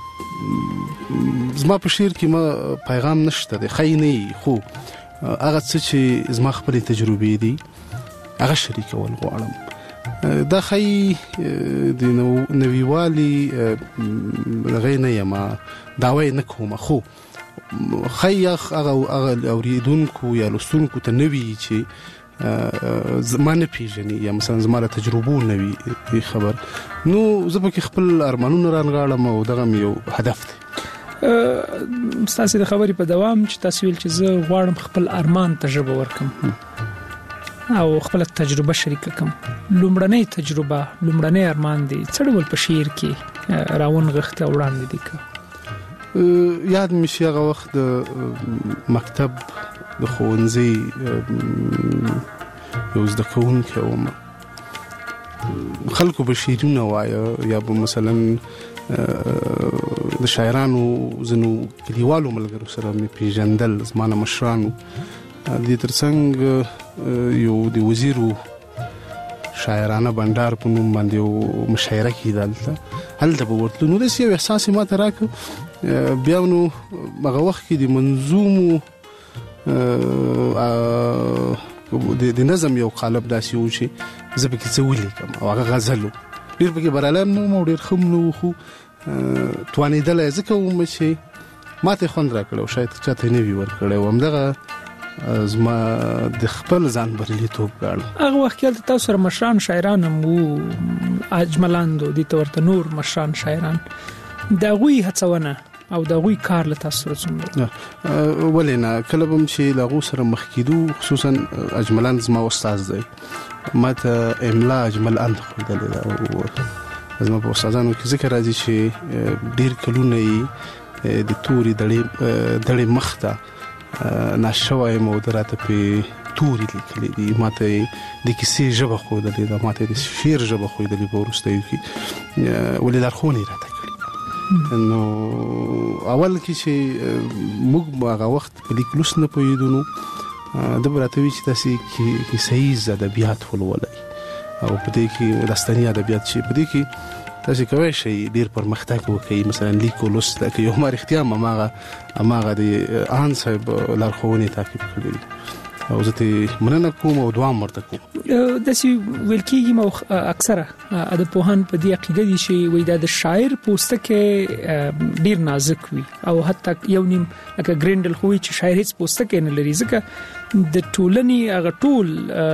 زما په شعر کې ما پیغام نشته دی خی نه خو هغه څه چې زما خپل تجربې دي هغه شریکول غواړم. دا خی د نویوالي غي نه یم داوی نه کوم خو خی هغه اوریدونکو یا لوستونکو ته نوی چې زما نه پیژني یا مثلا زما له تجربو نوی خبر نو زه پکې خپل ارمانونه رانغاړم او دغه یو هدف دی. تاسو د خبرې په دوام چې تاسو ویل چې زه غواړم خپل ارمان ته ژبه ورکم او خپل تجربه شریک کوم. لومړنۍ تجربه لومړنۍ ارمان دي څه ډول په شعر کې راون غخته وړاندې دي که یاد مې شي هغه وخت د مکتب د ښوونځي یو زده کوونکی وم خلکو به شعرونه وایه یا به مثلا د شاعرانو زنو کلیوالو ملګرو سره مې پیژندل زمانه مشرانو د ترڅنګ یو د وزیرو شاعرانه بندر په نوم باندې مشاعره کیدل هلته به ورتلو نو داسې یو احساس یې ماته راکړ بیا نو هغه وخت کې د منظومو د نظم یو قالب داسې و چې زه پکې څه ولیکم او هغه غزل و ډېر پکې برالم نه وم او ډېر ښه نه و خو توانېدلی ځکه وم چې ماته خوند راکړی او شاید چاته نه وي ورکړی و همدغه زما د خپل ځان بریالیتوب ګاڼه هغه وخت کې تاسو سره مشران شاعران هم وو اجملاندو دي ورته نور مشران شاعران د هغوی هڅونه او د هغوی کار له تاسو سره څومره ولې نه کله به هم چې له هغو سره مخ کېدو خصوصا اجملاند زما استاد دی ما ته املا اجمل اند ښودلې ده او زما په استادانو کې ذکر راځي چې ډېر کلونه یې د تورې دړې مخ ته ناشوی مو دراته په توري لیکلي دي ماته د کیسې ژبه ښودلې ده ماته د شعر ژبه ښودلې په وروستیو کې ولې لارښوونې راته کړي نو اول کې چې موږ هغه وخت په لیک لوست نه پوهېدو نو د به راته وي چې تاسې کیسهیز ادبیات ولولئ او په دې کې داستاني ادبیات چې په دې کې تاسې کولی شئ ډېر پرمختګ وکړئ مثلا لیک او لوست که یو ما رښتیا هماغه د آن صاحب لارښوونې تعقیب کړي دي او زه ترې مننه کوم او دوام ورته کوم داسې ویل کېږي اکثره ادبپوهان په دې عقیده دي چې وایي دا د شاعر پوستکی ډېر نازک وي او حتی یو نیم لکه ګرینډل خو وایي چې شاعر هیڅ پوستکی نه لري ځکه د ټولنې هغه ټول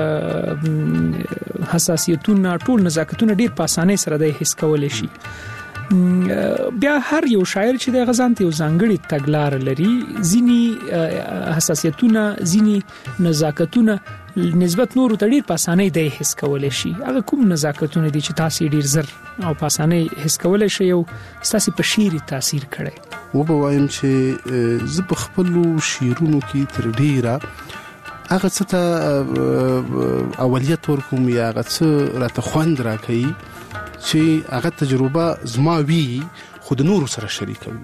حساسیتونه ټول نزاکتونه ډېر په اسانۍ سره دی حس کولی شي بیا هر یو شاعر چې د غزان ته یو ځانګړي تګلار لري ځینی حساسیتونه ځینی نزاکتونه نسبت نورو ته ډېر په اسانۍ دی حس کولی شي هغه کوم نزاکتونه دي چې تاسو ډېر زر او په اسانۍ حس کولی شي او تاسو په شعر تاثیر کړي و به وایم چې زه په خپل شعرونو کې تر ډیره هغه څه ته اولیت ورکوم یا هغه څه راته خوند راکوي چې هغه تجربه زما وی خو د نورو سره شریکوي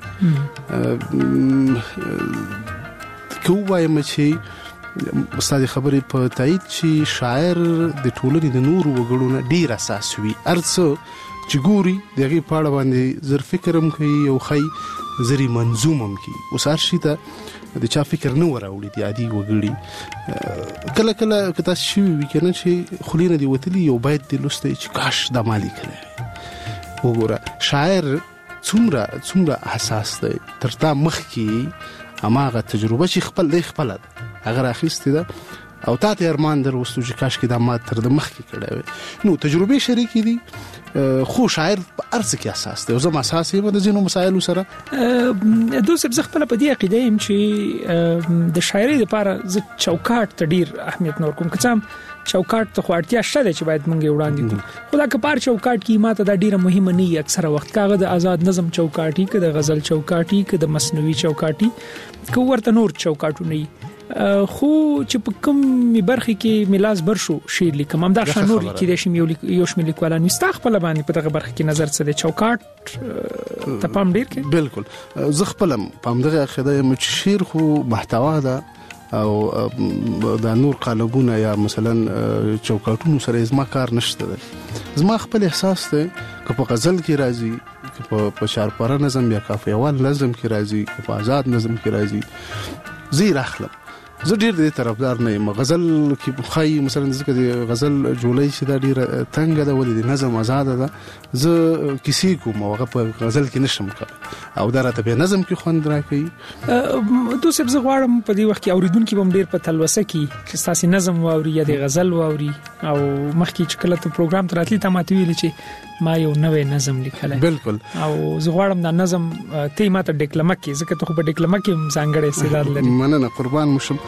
که ووایم چې استاد خبرې په تایید چې شاعر د ټولنې د نورو وګړو نه ډېر اساس وي هر څه چې ګوري د هغې په اړه باندې زر فکر هم کوي او ښایي زرې منظوم هم کوي اوس هر شي ته د چا فکر نه وراوړي د عادي وګړي کله کله که تاسو شوي وي که نه چې خولې نه دې وتلي یو بیت دې لوستی چې کاش دا ما لیکلی وګوره شاعر څومره حساس دی تر تا مخکې هماغه تجربه چې خپله ده هغه راخیستې ده او تا ته ارمان در وستو چې کاش کې دا ما تر د مخکې کړی وی نو تجربې شریکې دي خو شاعر په هر څه کې اساس دی او زه اساس یم د ځینو مسایلو سره دوست زه خپله په دې عقیده یم چې د شاعرۍ لپاره زه چوکاټ ته ډېر اهمیت نه ورکوم که څه هم چوکاټ ته خو اړتیا شته دی چې باید موږ یې وړاندې کړو خو دا که پار چوکاټ کې ما ته دا ډېره مهمه نه وي اکثره وخت که هغه د آزاد نظم چوکاټي که د غزل چوکاټي که د مصنوعي چوکاټي که ورته نور چوکاټونه وي خو چې په کومې برخې کې ملاز بر شو شعر لیکم همدا شانور کېدای شي یو شمېر لیکوالان وي ستا خپله باندې په دغه برخه کې نظر څه دی چوکاټ ته پام ډېر کوي بلکل زه خپله په همدغه عقیده یم چې شعر خو محتوا ده او دا نور قالبونه یا مثلا چوکاټونو سره زما کار نشته دی زما خپل احساس دی که په غزل کې راځي که په شارپاره نظم یا کافیوال نظم کې راځي که په آزاد نظم کې راځي زه یې راخلم زه ډېر دې طرفدار نه یم غزل کې ښایي مثلا ځکه د غزل جولۍ چې دا ډېره تنګه ده ولې د نظم آزاده ده زه کیسې کوم او هغه په غزل کې نشم کولی او دا راته بیا نظم کې خوند راکوي دوست صاحب زه غواړم په دې وخت کې اورېدونکي به هم ډېر په تلوسه کې چې ستاسې نظم واوري یا د غزل واوري او مخکې چې کله ته پروګرام ته راتلي تا ماته ویلي چې ما یو نوی نظم لیکلی بالکل او زه غواړم دا نظم ته یې ماته ډیکلمه کې ځکه ته خو په ډیکلمه کې هم ځانګړی استعداد لري مننه قربان مشم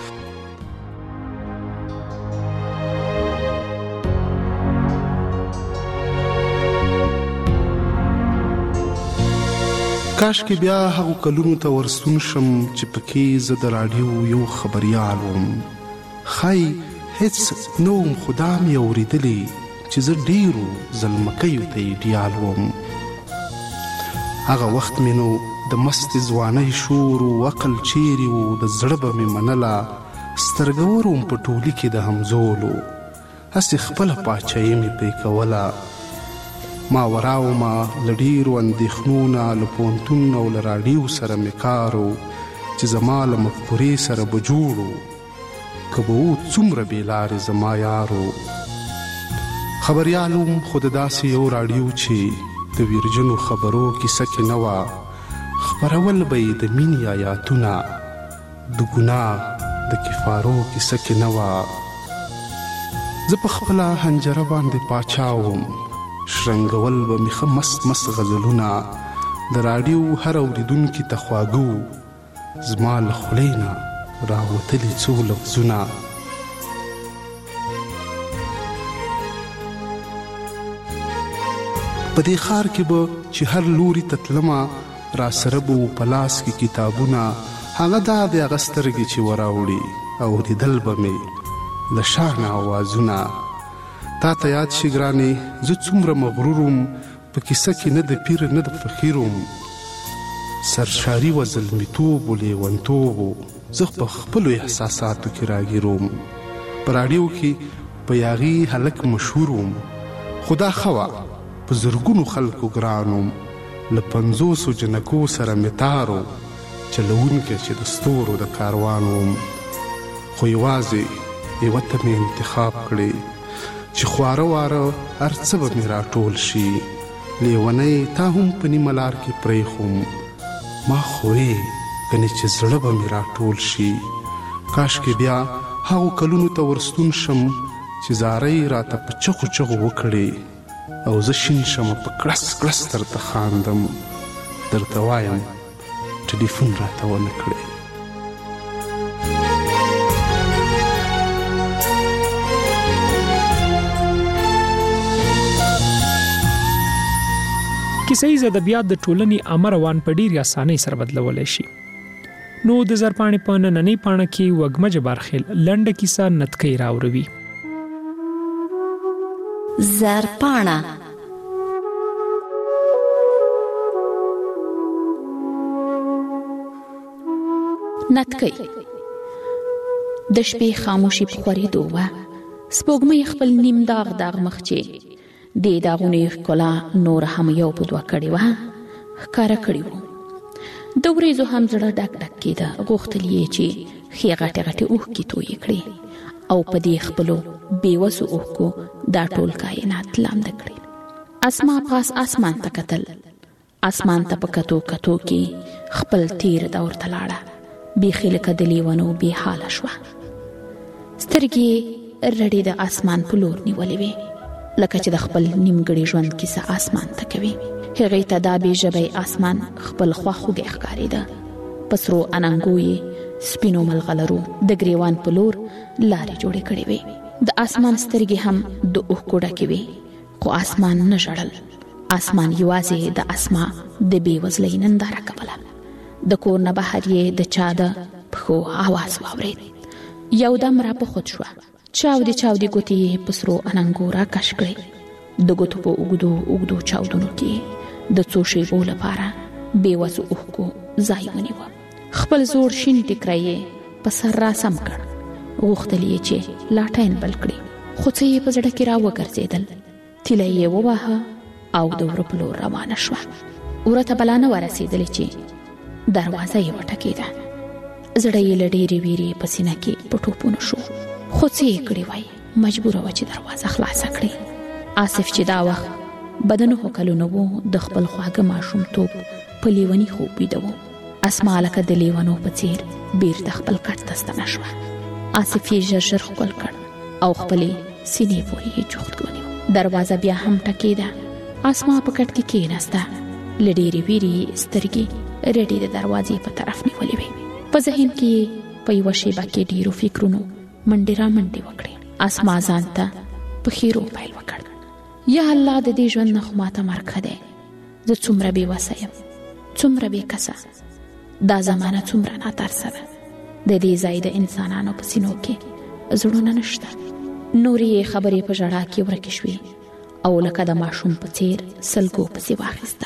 کاش کې بیا هغو کلونو ته ورستون شم چې پکې زه د راډیو یو خبریال وم ښایي هیڅ نه وم خو دا مې اورېدلې چې زه ډېرو زلمکیو ته ایډیال وم هغه وخت مې نو د مست ځوانۍ شور و عقل چیرې و د زړه به مې منله سترګور وم په ټولي کې د همزولو هسې خپله پاچایي مې پرې کوله ما وراومه له ډېرو اندېښنو نه له پوهنتون او له راډیو سره مې کار و چې زما له مفکورې سره به جوړ و که به و څومره بې لارې زما یارو خبریال وم خو د داسې یو راډیو چې د ویرجنو خبرو کیسه کې نه وه خپرول به یې د مینې آیاتونه د ګناه د کفارو کیسه کې نه وه زه په خپله حنجره باندې پاچا وم شرنګول به مې ښه مست مست غزلونه د راډیو هر اورېدونکي ته خواږه وو زما له خولې نه راوتلي څو لفظونه په دې ښار کې به چې هر لوري ته تلمه را سره به و په لاس کې کتابونه هغه دا د هغه سترګې چې وراوړي اورېدل به مې له شا نه اوازونه تا ته یاد شي ګرانې زه څومره مغرور وم په کیسه کې نه د پیر نه د فقیر وم سرشاري و زلمیتوب و لیونتوب و زه په خپلو احساساتو کې راګیر وم په راډیو کې په یاغي هلک مشهور وم خو دا ښه وه په زرګونو خلکو ګران وم له 50 جنکو سره مې تار و چلوونکی چې د ستورو د کاروان وم خو یوازې یوه ته مې انتخاب کړې چې خواره واره هر څه به مې راټول شي لیونی تا هم په نیمه لار کې پرېښوم ما خوې کنې چې زړه به مې راټول شي کاشکې بیا هغو کلونو ته ورستون شم چې زارۍ راته په چغو چغو وکړې او زه شین شم په کړس کړس درته خاندم درته وایم ټلیفون راته ونه کړې کیسه ییز ادبیات د ټولنې عامه روان په ډېرې اسانۍ سره بدلولی شي. نو د زرپاڼې په نننۍ پاڼه کې وږمه برخیل لنډه کیسه نتکۍ راوروي. زرپاڼه نتکۍ د شپې خاموشي په خورېدو وه. سپوږمۍ خپل نیم داغ داغ مخ چې دې داغونې ښکلا نور هم یو په دوه کړې وه ښکاره کړي وو. د وریځو هم زړه ډک ډک کېده. غوښتل یې چې ښې غټې غټې اوښکې تویې کړي او په دې خپلو بېوسو اوښکو دا ټول کائنات لامده کړي. اسما پاس اسمان ته کتل. اسمان ته په کتو کتو کې خپل تیر دور ته لاړه. بیخي لکه د لیونو بې حاله شوه. سترګې رډې د اسمان په لور نیولې وې لکه چې د خپل نیمګړي ژوند کیسه اسمان ته کوي. هغې ته دا بې ژبی اسمان خپل خواخوږی ښکارېده. په سرو اننګو یې سپینو ملغلرو د ګریوان په لور لارې جوړې کړې وې. د اسمان سترګې هم د اوښکو ډکې وې خو اسمان نه ژړل. اسمان یوازې د اسما د بېوزلۍ ننداره کوله. د کور نه بهر یې د چا د پښو آواز واورېد. یودم را په خود شوه. چاودې چاودې ګوتې یې په سرو اننګو راکش کړې. د ګوتو په اوږدو اوږدو چاودنو کې د څو شېبو لپاره بېوسو اوښکو ځای ونیوه. خپل زوړ شین ټیکری یې په سر راسم کړ. غوښتل یې چې لاټین بل کړي خو څه یې په زړه کې راوګرځېدل. تیله یې وواهه او د وره په لور روانه شوه. وره ته بلا نه ورسېدلې چې دروازه یې وټکېده. زړه یې له ډېرې ویرې په سینه کې په ټوپونو شو خو څه یې کړي وای مجبوره وه چې دروازه خلاصه کړي. آصف چې دا وخت بدنو کلونه وو د خپل خواږه ماشومتوب په لیوني خوب ویده وو. اسما لکه د لیونو په څېر بېرته خپل کټ ته ستنه شوه. آصف یې ژر ژر ښکل کړ او خپلې سینې پورې یې جوخت ونیو. دروازه بیا هم ټکېده. اسما په کټ کې کېناسته. له ډېرې ویرې سترګې رډې د دروازې په طرف نیولې وې. په ذهن کې په یوه شیبه کې ډېرو فکرونو منډې را منډې وکړې. اسما ځان ته په خیرو پیل وکړ. یا الله د دې ژوند نه خو ماته مرګ ښه دی. زه څومره بې وسه یم څومره بې کسه. دا زمانه څومره ناترسه ده. د دې ځای د انسانانو په سینو کې زړونه نشته. نورې خبرې په ژړا کې ورکې شوې او لکه د ماشوم په څېر سلګو پسې واخیسته.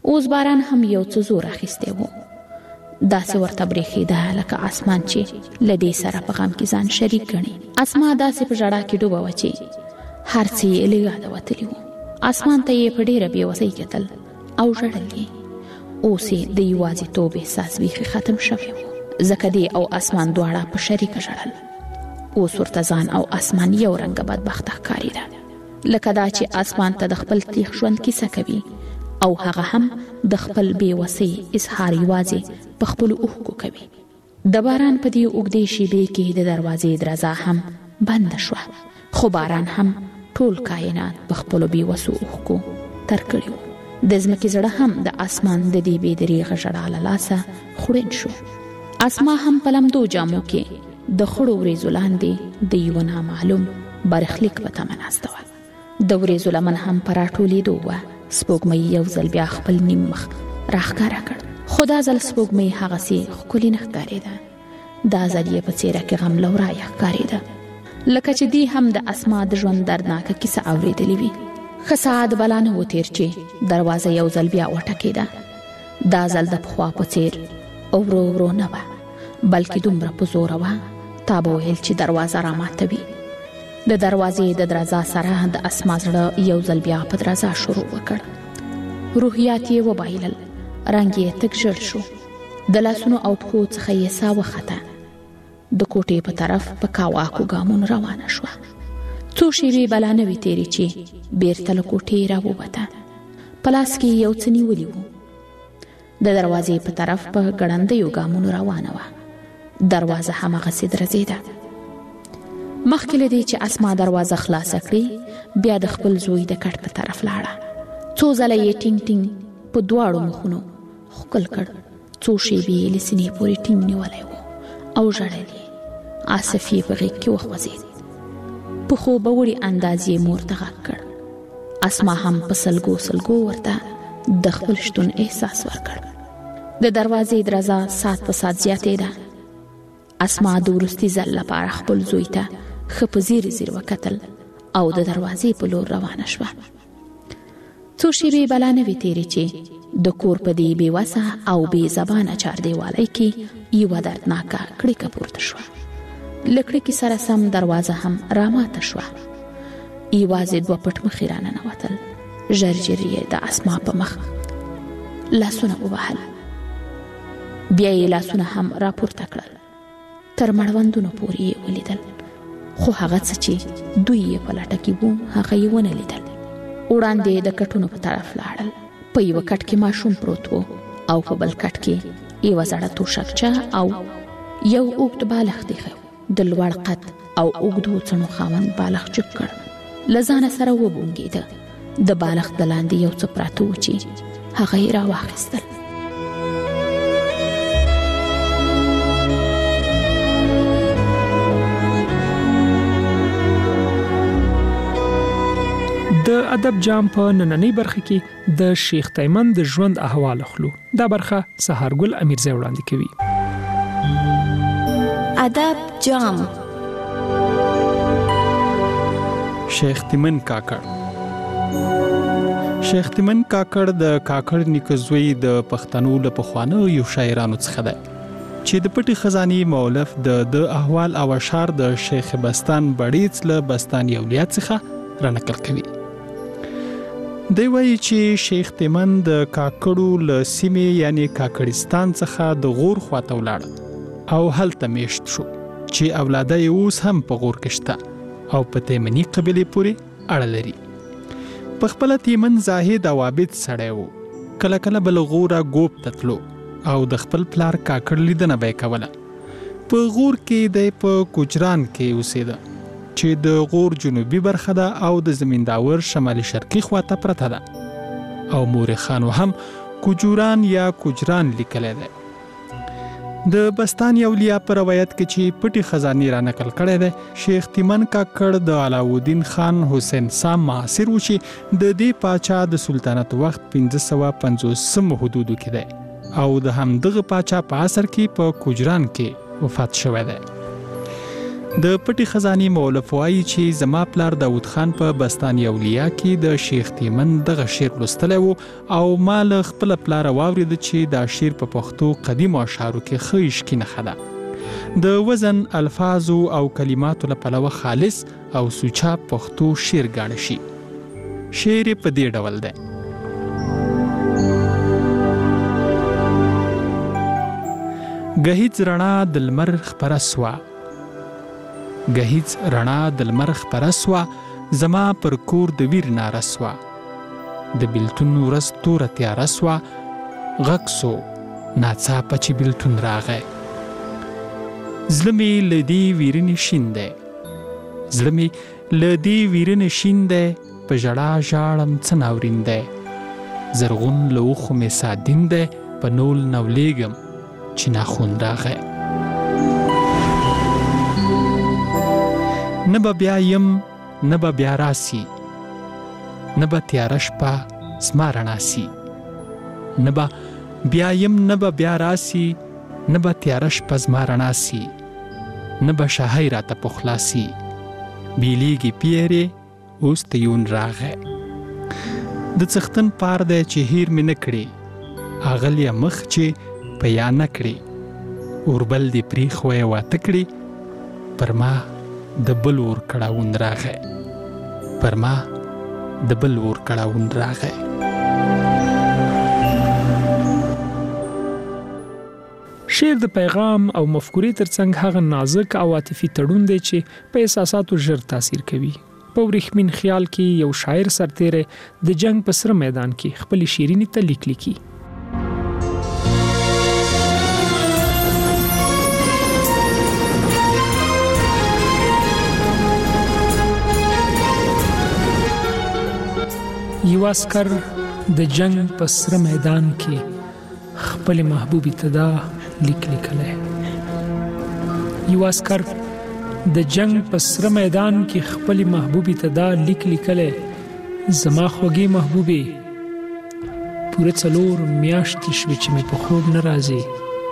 اوس باران هم یو څه زور اخیستی و. داسې ورته برېښېده لکه اسمان چې له دې سره په غم کې ځان شریک ګڼي. اسما داسې په ژړا کې ډوبه وه چې هر څه یې له یاده وتلي وو. اسمان ته یې په ډېره بېوسۍ کتل او ژړل یې. اوس یې د یوازیتوب احساس بیخي ختم شوی و، ځکه دې او اسمان دواړه په شریکه ژړل. اوس ورته ځان او اسمان یو رنګه بدبخته ښکارېده، لکه دا چې اسمان ته د خپل تیغ ژوند کیسه کوي او هغه هم د خپل بېوسۍ اظهار یوازې په خپلو اوښکو کوي. د باران په دې اوږدې شېبې کې د دروازې درزا هم بنده شوه، خو باران هم ټول کائنات په خپلو بېوسو اوښکو تر کړي وو. د ځمکې زړه هم د اسمان د دې بې دریغه ژړا له لاسه خوړین شو. اسما هم په لمدو جامو کې د خړو وریځو لاندې د یوه نامعلوم برخلیک په تمه ناسته وه. د وریځو لمن هم په راټولېدو وه. سپوږمۍ یو ځل بیا خپل نیم مخ راښکاره کړ، خو دا ځل سپوږمۍ هغسې ښکلې نه ښکارېده. دا ځل یې په څېره کې غم لورایه ښکارېده، لکه چې دې هم د اسما د ژوند دردناکه کیسه اورېدلې وي. ښه ساعت بلا نه و تېر چې دروازه یو ځل بیا وټکېده. دا ځل د پخوا په څېر ورو ورو نه وه، بلکې دومره په زوره وه تا به ویل چې دروازه راماتوي. د دروازې د درزا سره د اسما زړه یو ځل بیا په درزا شروع وکړ. روحیات یې وبایلل، رنګ یې تک ژړ شو. د لاسونو او پښو څخه یې ساه وخته. د کوټې په طرف په کاواکو ګامونو روانه شوه. څو شېبې بلا نه وې تېرې چې بېرته له کوټې راووته. په لاس کې یو څه نیولي وو. د دروازې په طرف په ګړندیو ګامونو روانه وه. دروازه هماغسې درزېده. مخکې له دې چې اسما دروازه خلاصه کړي، بیا د خپل زوی د کټ په طرف لاړه. څو ځله یې ټینګ ټینګ په دواړو مخونو ښکل کړ. څو شېبې یې له سینې پورې ټینګ نیولی و او ژړل یې. آصف یې په غېږ کې وخوځېد. په خوبوړي انداز یې مور ته غږ کړ. اسما هم په سلګو سلګو ورته د خپل شتون احساس ورکړ. د دروازې درزا ساعت په ساعت زیاتېده. اسما د وروستي ځل لپاره خپل زوی ته ښه په ځیر ځیر وکتل او د دروازې په لور روانه شوه. څو شېبې بلا نه وې تېرې چې د کور په دې بېوسه او بې زبانه چاردیوالۍ کې یوه دردناکه کړکه پورته شوه. له کړکې سره سم دروازه هم راماته شوه. یوازې دوه پټ مخې راننوتل. ژر ژر یې د اسما په مخ لاسونه ووهل. بیا یې لاسونه هم راپورته کړل. تر مړوندونو پورې یې ولیدل، خو هغه څه چې دوی یې په لټه کې وو هغه یې ونه لیدل. وړاندې د کټونو په طرف لاړل. په یوه کټ کې ماشوم پروت و او په بل کټ کې یوه زړه توشکچه او یو اوږد بالښت ایښی و. د لوړ قد او اوږدو څڼو خاوند بالښت چپ کړ. له ځانه سره وبونګېده. د بالښت د لاندې یو څه پراته و چې هغه یې راواخیستل. د ادب جام په نننۍ برخه کې د شیخ تیمن د ژوند احوال اخلو. دا برخه سهارګل امیرزی وړاندې کوي. ادب جام. شیخ تیمن کاکړ. شیخ تیمن کاکړ د کاکړ نیکه زوی د پښتنو له پخوانو یو شاعرانو څخه دی چې د پټي خزاني مؤلف د احوال او اشعار د شیخ بستان بړیڅ له بستان یولیات څخه رانقل کوي. دی وایي چې شیخ تیمن د کاکړو له سیمې یعنی کاکړستان څخه د غور خواته ولاړ او هلته میشت شو چې اولاده یې اوس هم په غور کې شته او په تیمني قبیلې پورې اړه لري. په خپله تیمن زاهد او عابد سړی و. کله کله به له غوره ګوب ته تلو او د خپل پلار کاکړ لیدنه به یې کوله. په غور کې دی په کوجران کې اوسېده چې د غور جنوبي برخه ده او د زمینداور شمالي شرقي خواته پرته ده او مورخ خانو هم کوجوران یا کوجران لیکلی دی. د بستان یولیا په روایت کې چې پټي خزاني را نقل کړی دی، شیخ تیمن کاکړ د علاؤالدین خان حسین سام معاصر و چې د دې پاچا د سلطنت وخت 1550 حدودو کې دی او د همدغه پاچا په عصر کې په کوجران کې وفات شوی دی. د پټي خزاني مؤلف وایي چې زما پلار داود خان په بستان اولیا کې د شیخ تیمن دغه شعر لوستلی و او ما له خپل پلار واورید چې دا شعر په پښتو قدیم اشعارو کې ښه عشقي نښه ده. د وزن، الفاظو او کلماتو له پلوه خالص او سوچه پښتو شعر ګڼل شي. شعر په دې ډول دی: ګهیځ رڼا د لمر خپره سوه، ګهیځ رڼا د لمر خپره سوه، زما پر کور د ویر ناره سوه، د بیلتون ورځ توره تیاره سوه، غږ سو ناڅاپه چې بیلتون راغی. زړه مې له دې ویرنې شین دی، زړه مې له دې ویرنې شین دی، په ژړا ژاړم څه ناورین دی، زرغون له اوښو مې سادین دی، په نول نولیږم چې ناخون راغی. نه به بیا یم نه به بیا راسي، نه به تیاره شپه زما رڼا سي، نه به بیا یم نه به بیا راسي، نه به تیاره شپه زما رڼا سي، نه به شاهی راته پخلا سي، بیلیږي پیرې اوس ته یون راغی. د څښتن پار دی چې هیر مې نه کړې، اغلیه مخ چې په یا نه کړې، اوربل دې پرېښوی واته کړې، پر ما د بل اور کړاون راغی، پر ما د بل اور کړاون راغی. شعر د پیغام او مفکورې ترڅنګ هغه نازک او عاطفي تړون دی چې په احساساتو ژر تاثیر کوي. په ورېښمین خیال کې یو شاعر سرتیری د جنگ په سره میدان کې خپل شیرینې ته لیک لیکي. یو عسکر د جنگ په سره میدان کې خپل محبوبې ته دا لیک لیکلی. یو عسکر د جنگ په سره میدان کې خپل محبوبې ته دا لیک لیکلی: زما خوږې محبوبې، پوره 4 میاشتې شوې چې مې په خوب نه راځي،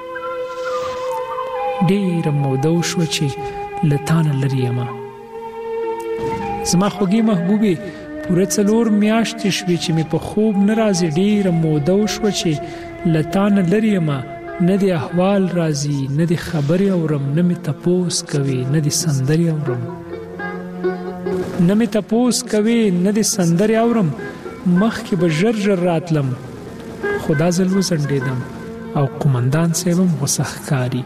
ډېره موده وشوه چې له تا نه لرې یمه. زما خوږې محبوبې، پوره 4 میاشتې شوې چې مې په خوب نه راځي، ډېره موده وشوه چې له تا نه لرې یمه. نه دې احوال راځي، نه دې خبرې اورم، نه مې تپوس کوي، نه دې سندرې اورم، نه مې تپوس کوي، نه دې سندرې اورم. مخکې به ژر ژر راتلم، خو دا ځل وځنډېدم او قومندان صاحب هم غوسه ښکاري.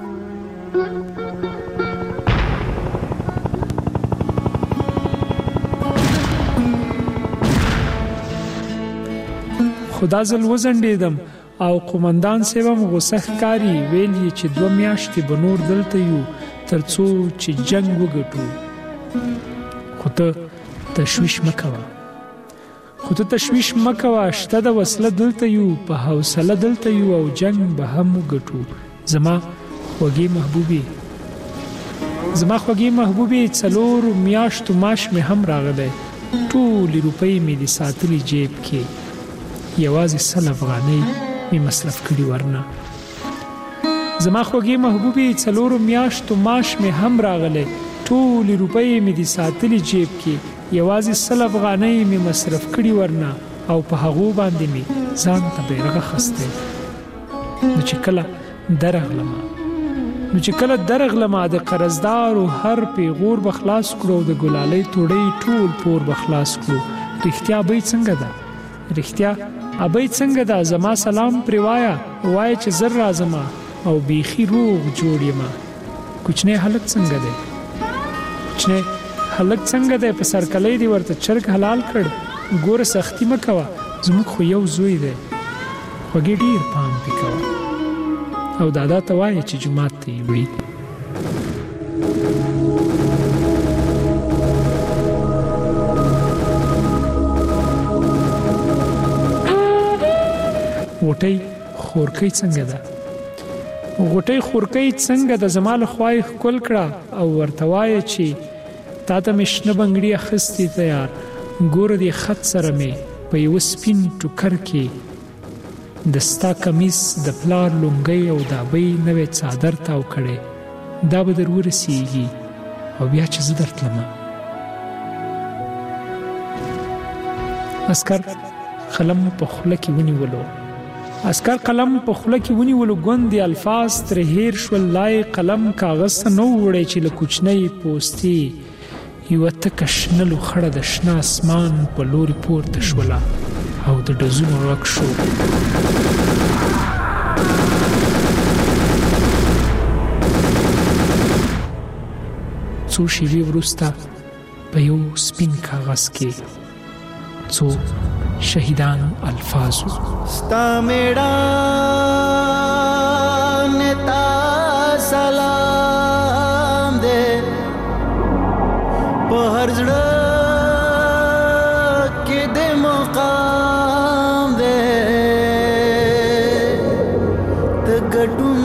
خدا ځل وځنډېدم او قومندان صاحب هم غوسه ښکاري. ویل یې چې 2 میاشتې به نور دلته یو تر څو چې جنگ وګټو. خو ته تشویش مه کوه، شته د وسله دلته یو، په حوصله دلته یو او جنگ به هم وګټو. زما خوږې محبوبې، 4 میاشتو معاش مې هم راغلی، ټولې روپۍ مې دې ساتلې جیب کې، یوازې 100 افغانۍ مې مصرف کړي ورنه. زما خوږې محبوبې، 4 میاشتو معاش مې هم راغلی، ټولې روپۍ مې دې ساتلې جیب کې، یوازې 100 افغانۍ مې مصرف کړي ورنه، او په هغو باندې مې ځان ته بیرغ اخیستی. نو چې کله درغلمه د قرضدارو هر پیغور به خلاص کړو، د ګلالۍ توړۍ ټول پور به خلاص کړو. رښتیا ابۍ څنګه ده؟ زما سلام پرې وایه چې زر راځم او بیخي روغ جوړ یم. کوچنی هلک څنګه دی؟ په سرکلی دی ورته چرګ حلال کړ. ګوره سختي مه کوه، زموږ خو یو زوی دی، خوږې ډېر پام پې کوه، او دادا ته وایه چې جومات ته یې وړي. غوټۍ خورکۍ څنګه ده؟ زما له خوا یې ښکل کړه او ورته وایه چې تا ته مې شنه بنګړي اخیستې تیار، ګوره دې خط سره مې په یوه سپین ټوکر کې د ستا کمیس، د پلار لونګۍ او د ابۍ نوی څادر تاو کړی. دا به در ورسیږي، او بیا چې زه درتلمه. عسکر قلم په خوله کې ونیولو. ګوندې الفاظ تر هیر شول. لای قلم کاغذ نه وړی چې له کوچنۍ پوستې یوه تکه شنه لوخړه د شنه اسمان په لوري پورته شوله او د ډزونو غږ شو. څو شېبې وروسته په یو سپین کاغذ کې څو شهیدان الفاظو. ستا میړان تا سلام دے په هر زړه کې د مقام دے ته ګټون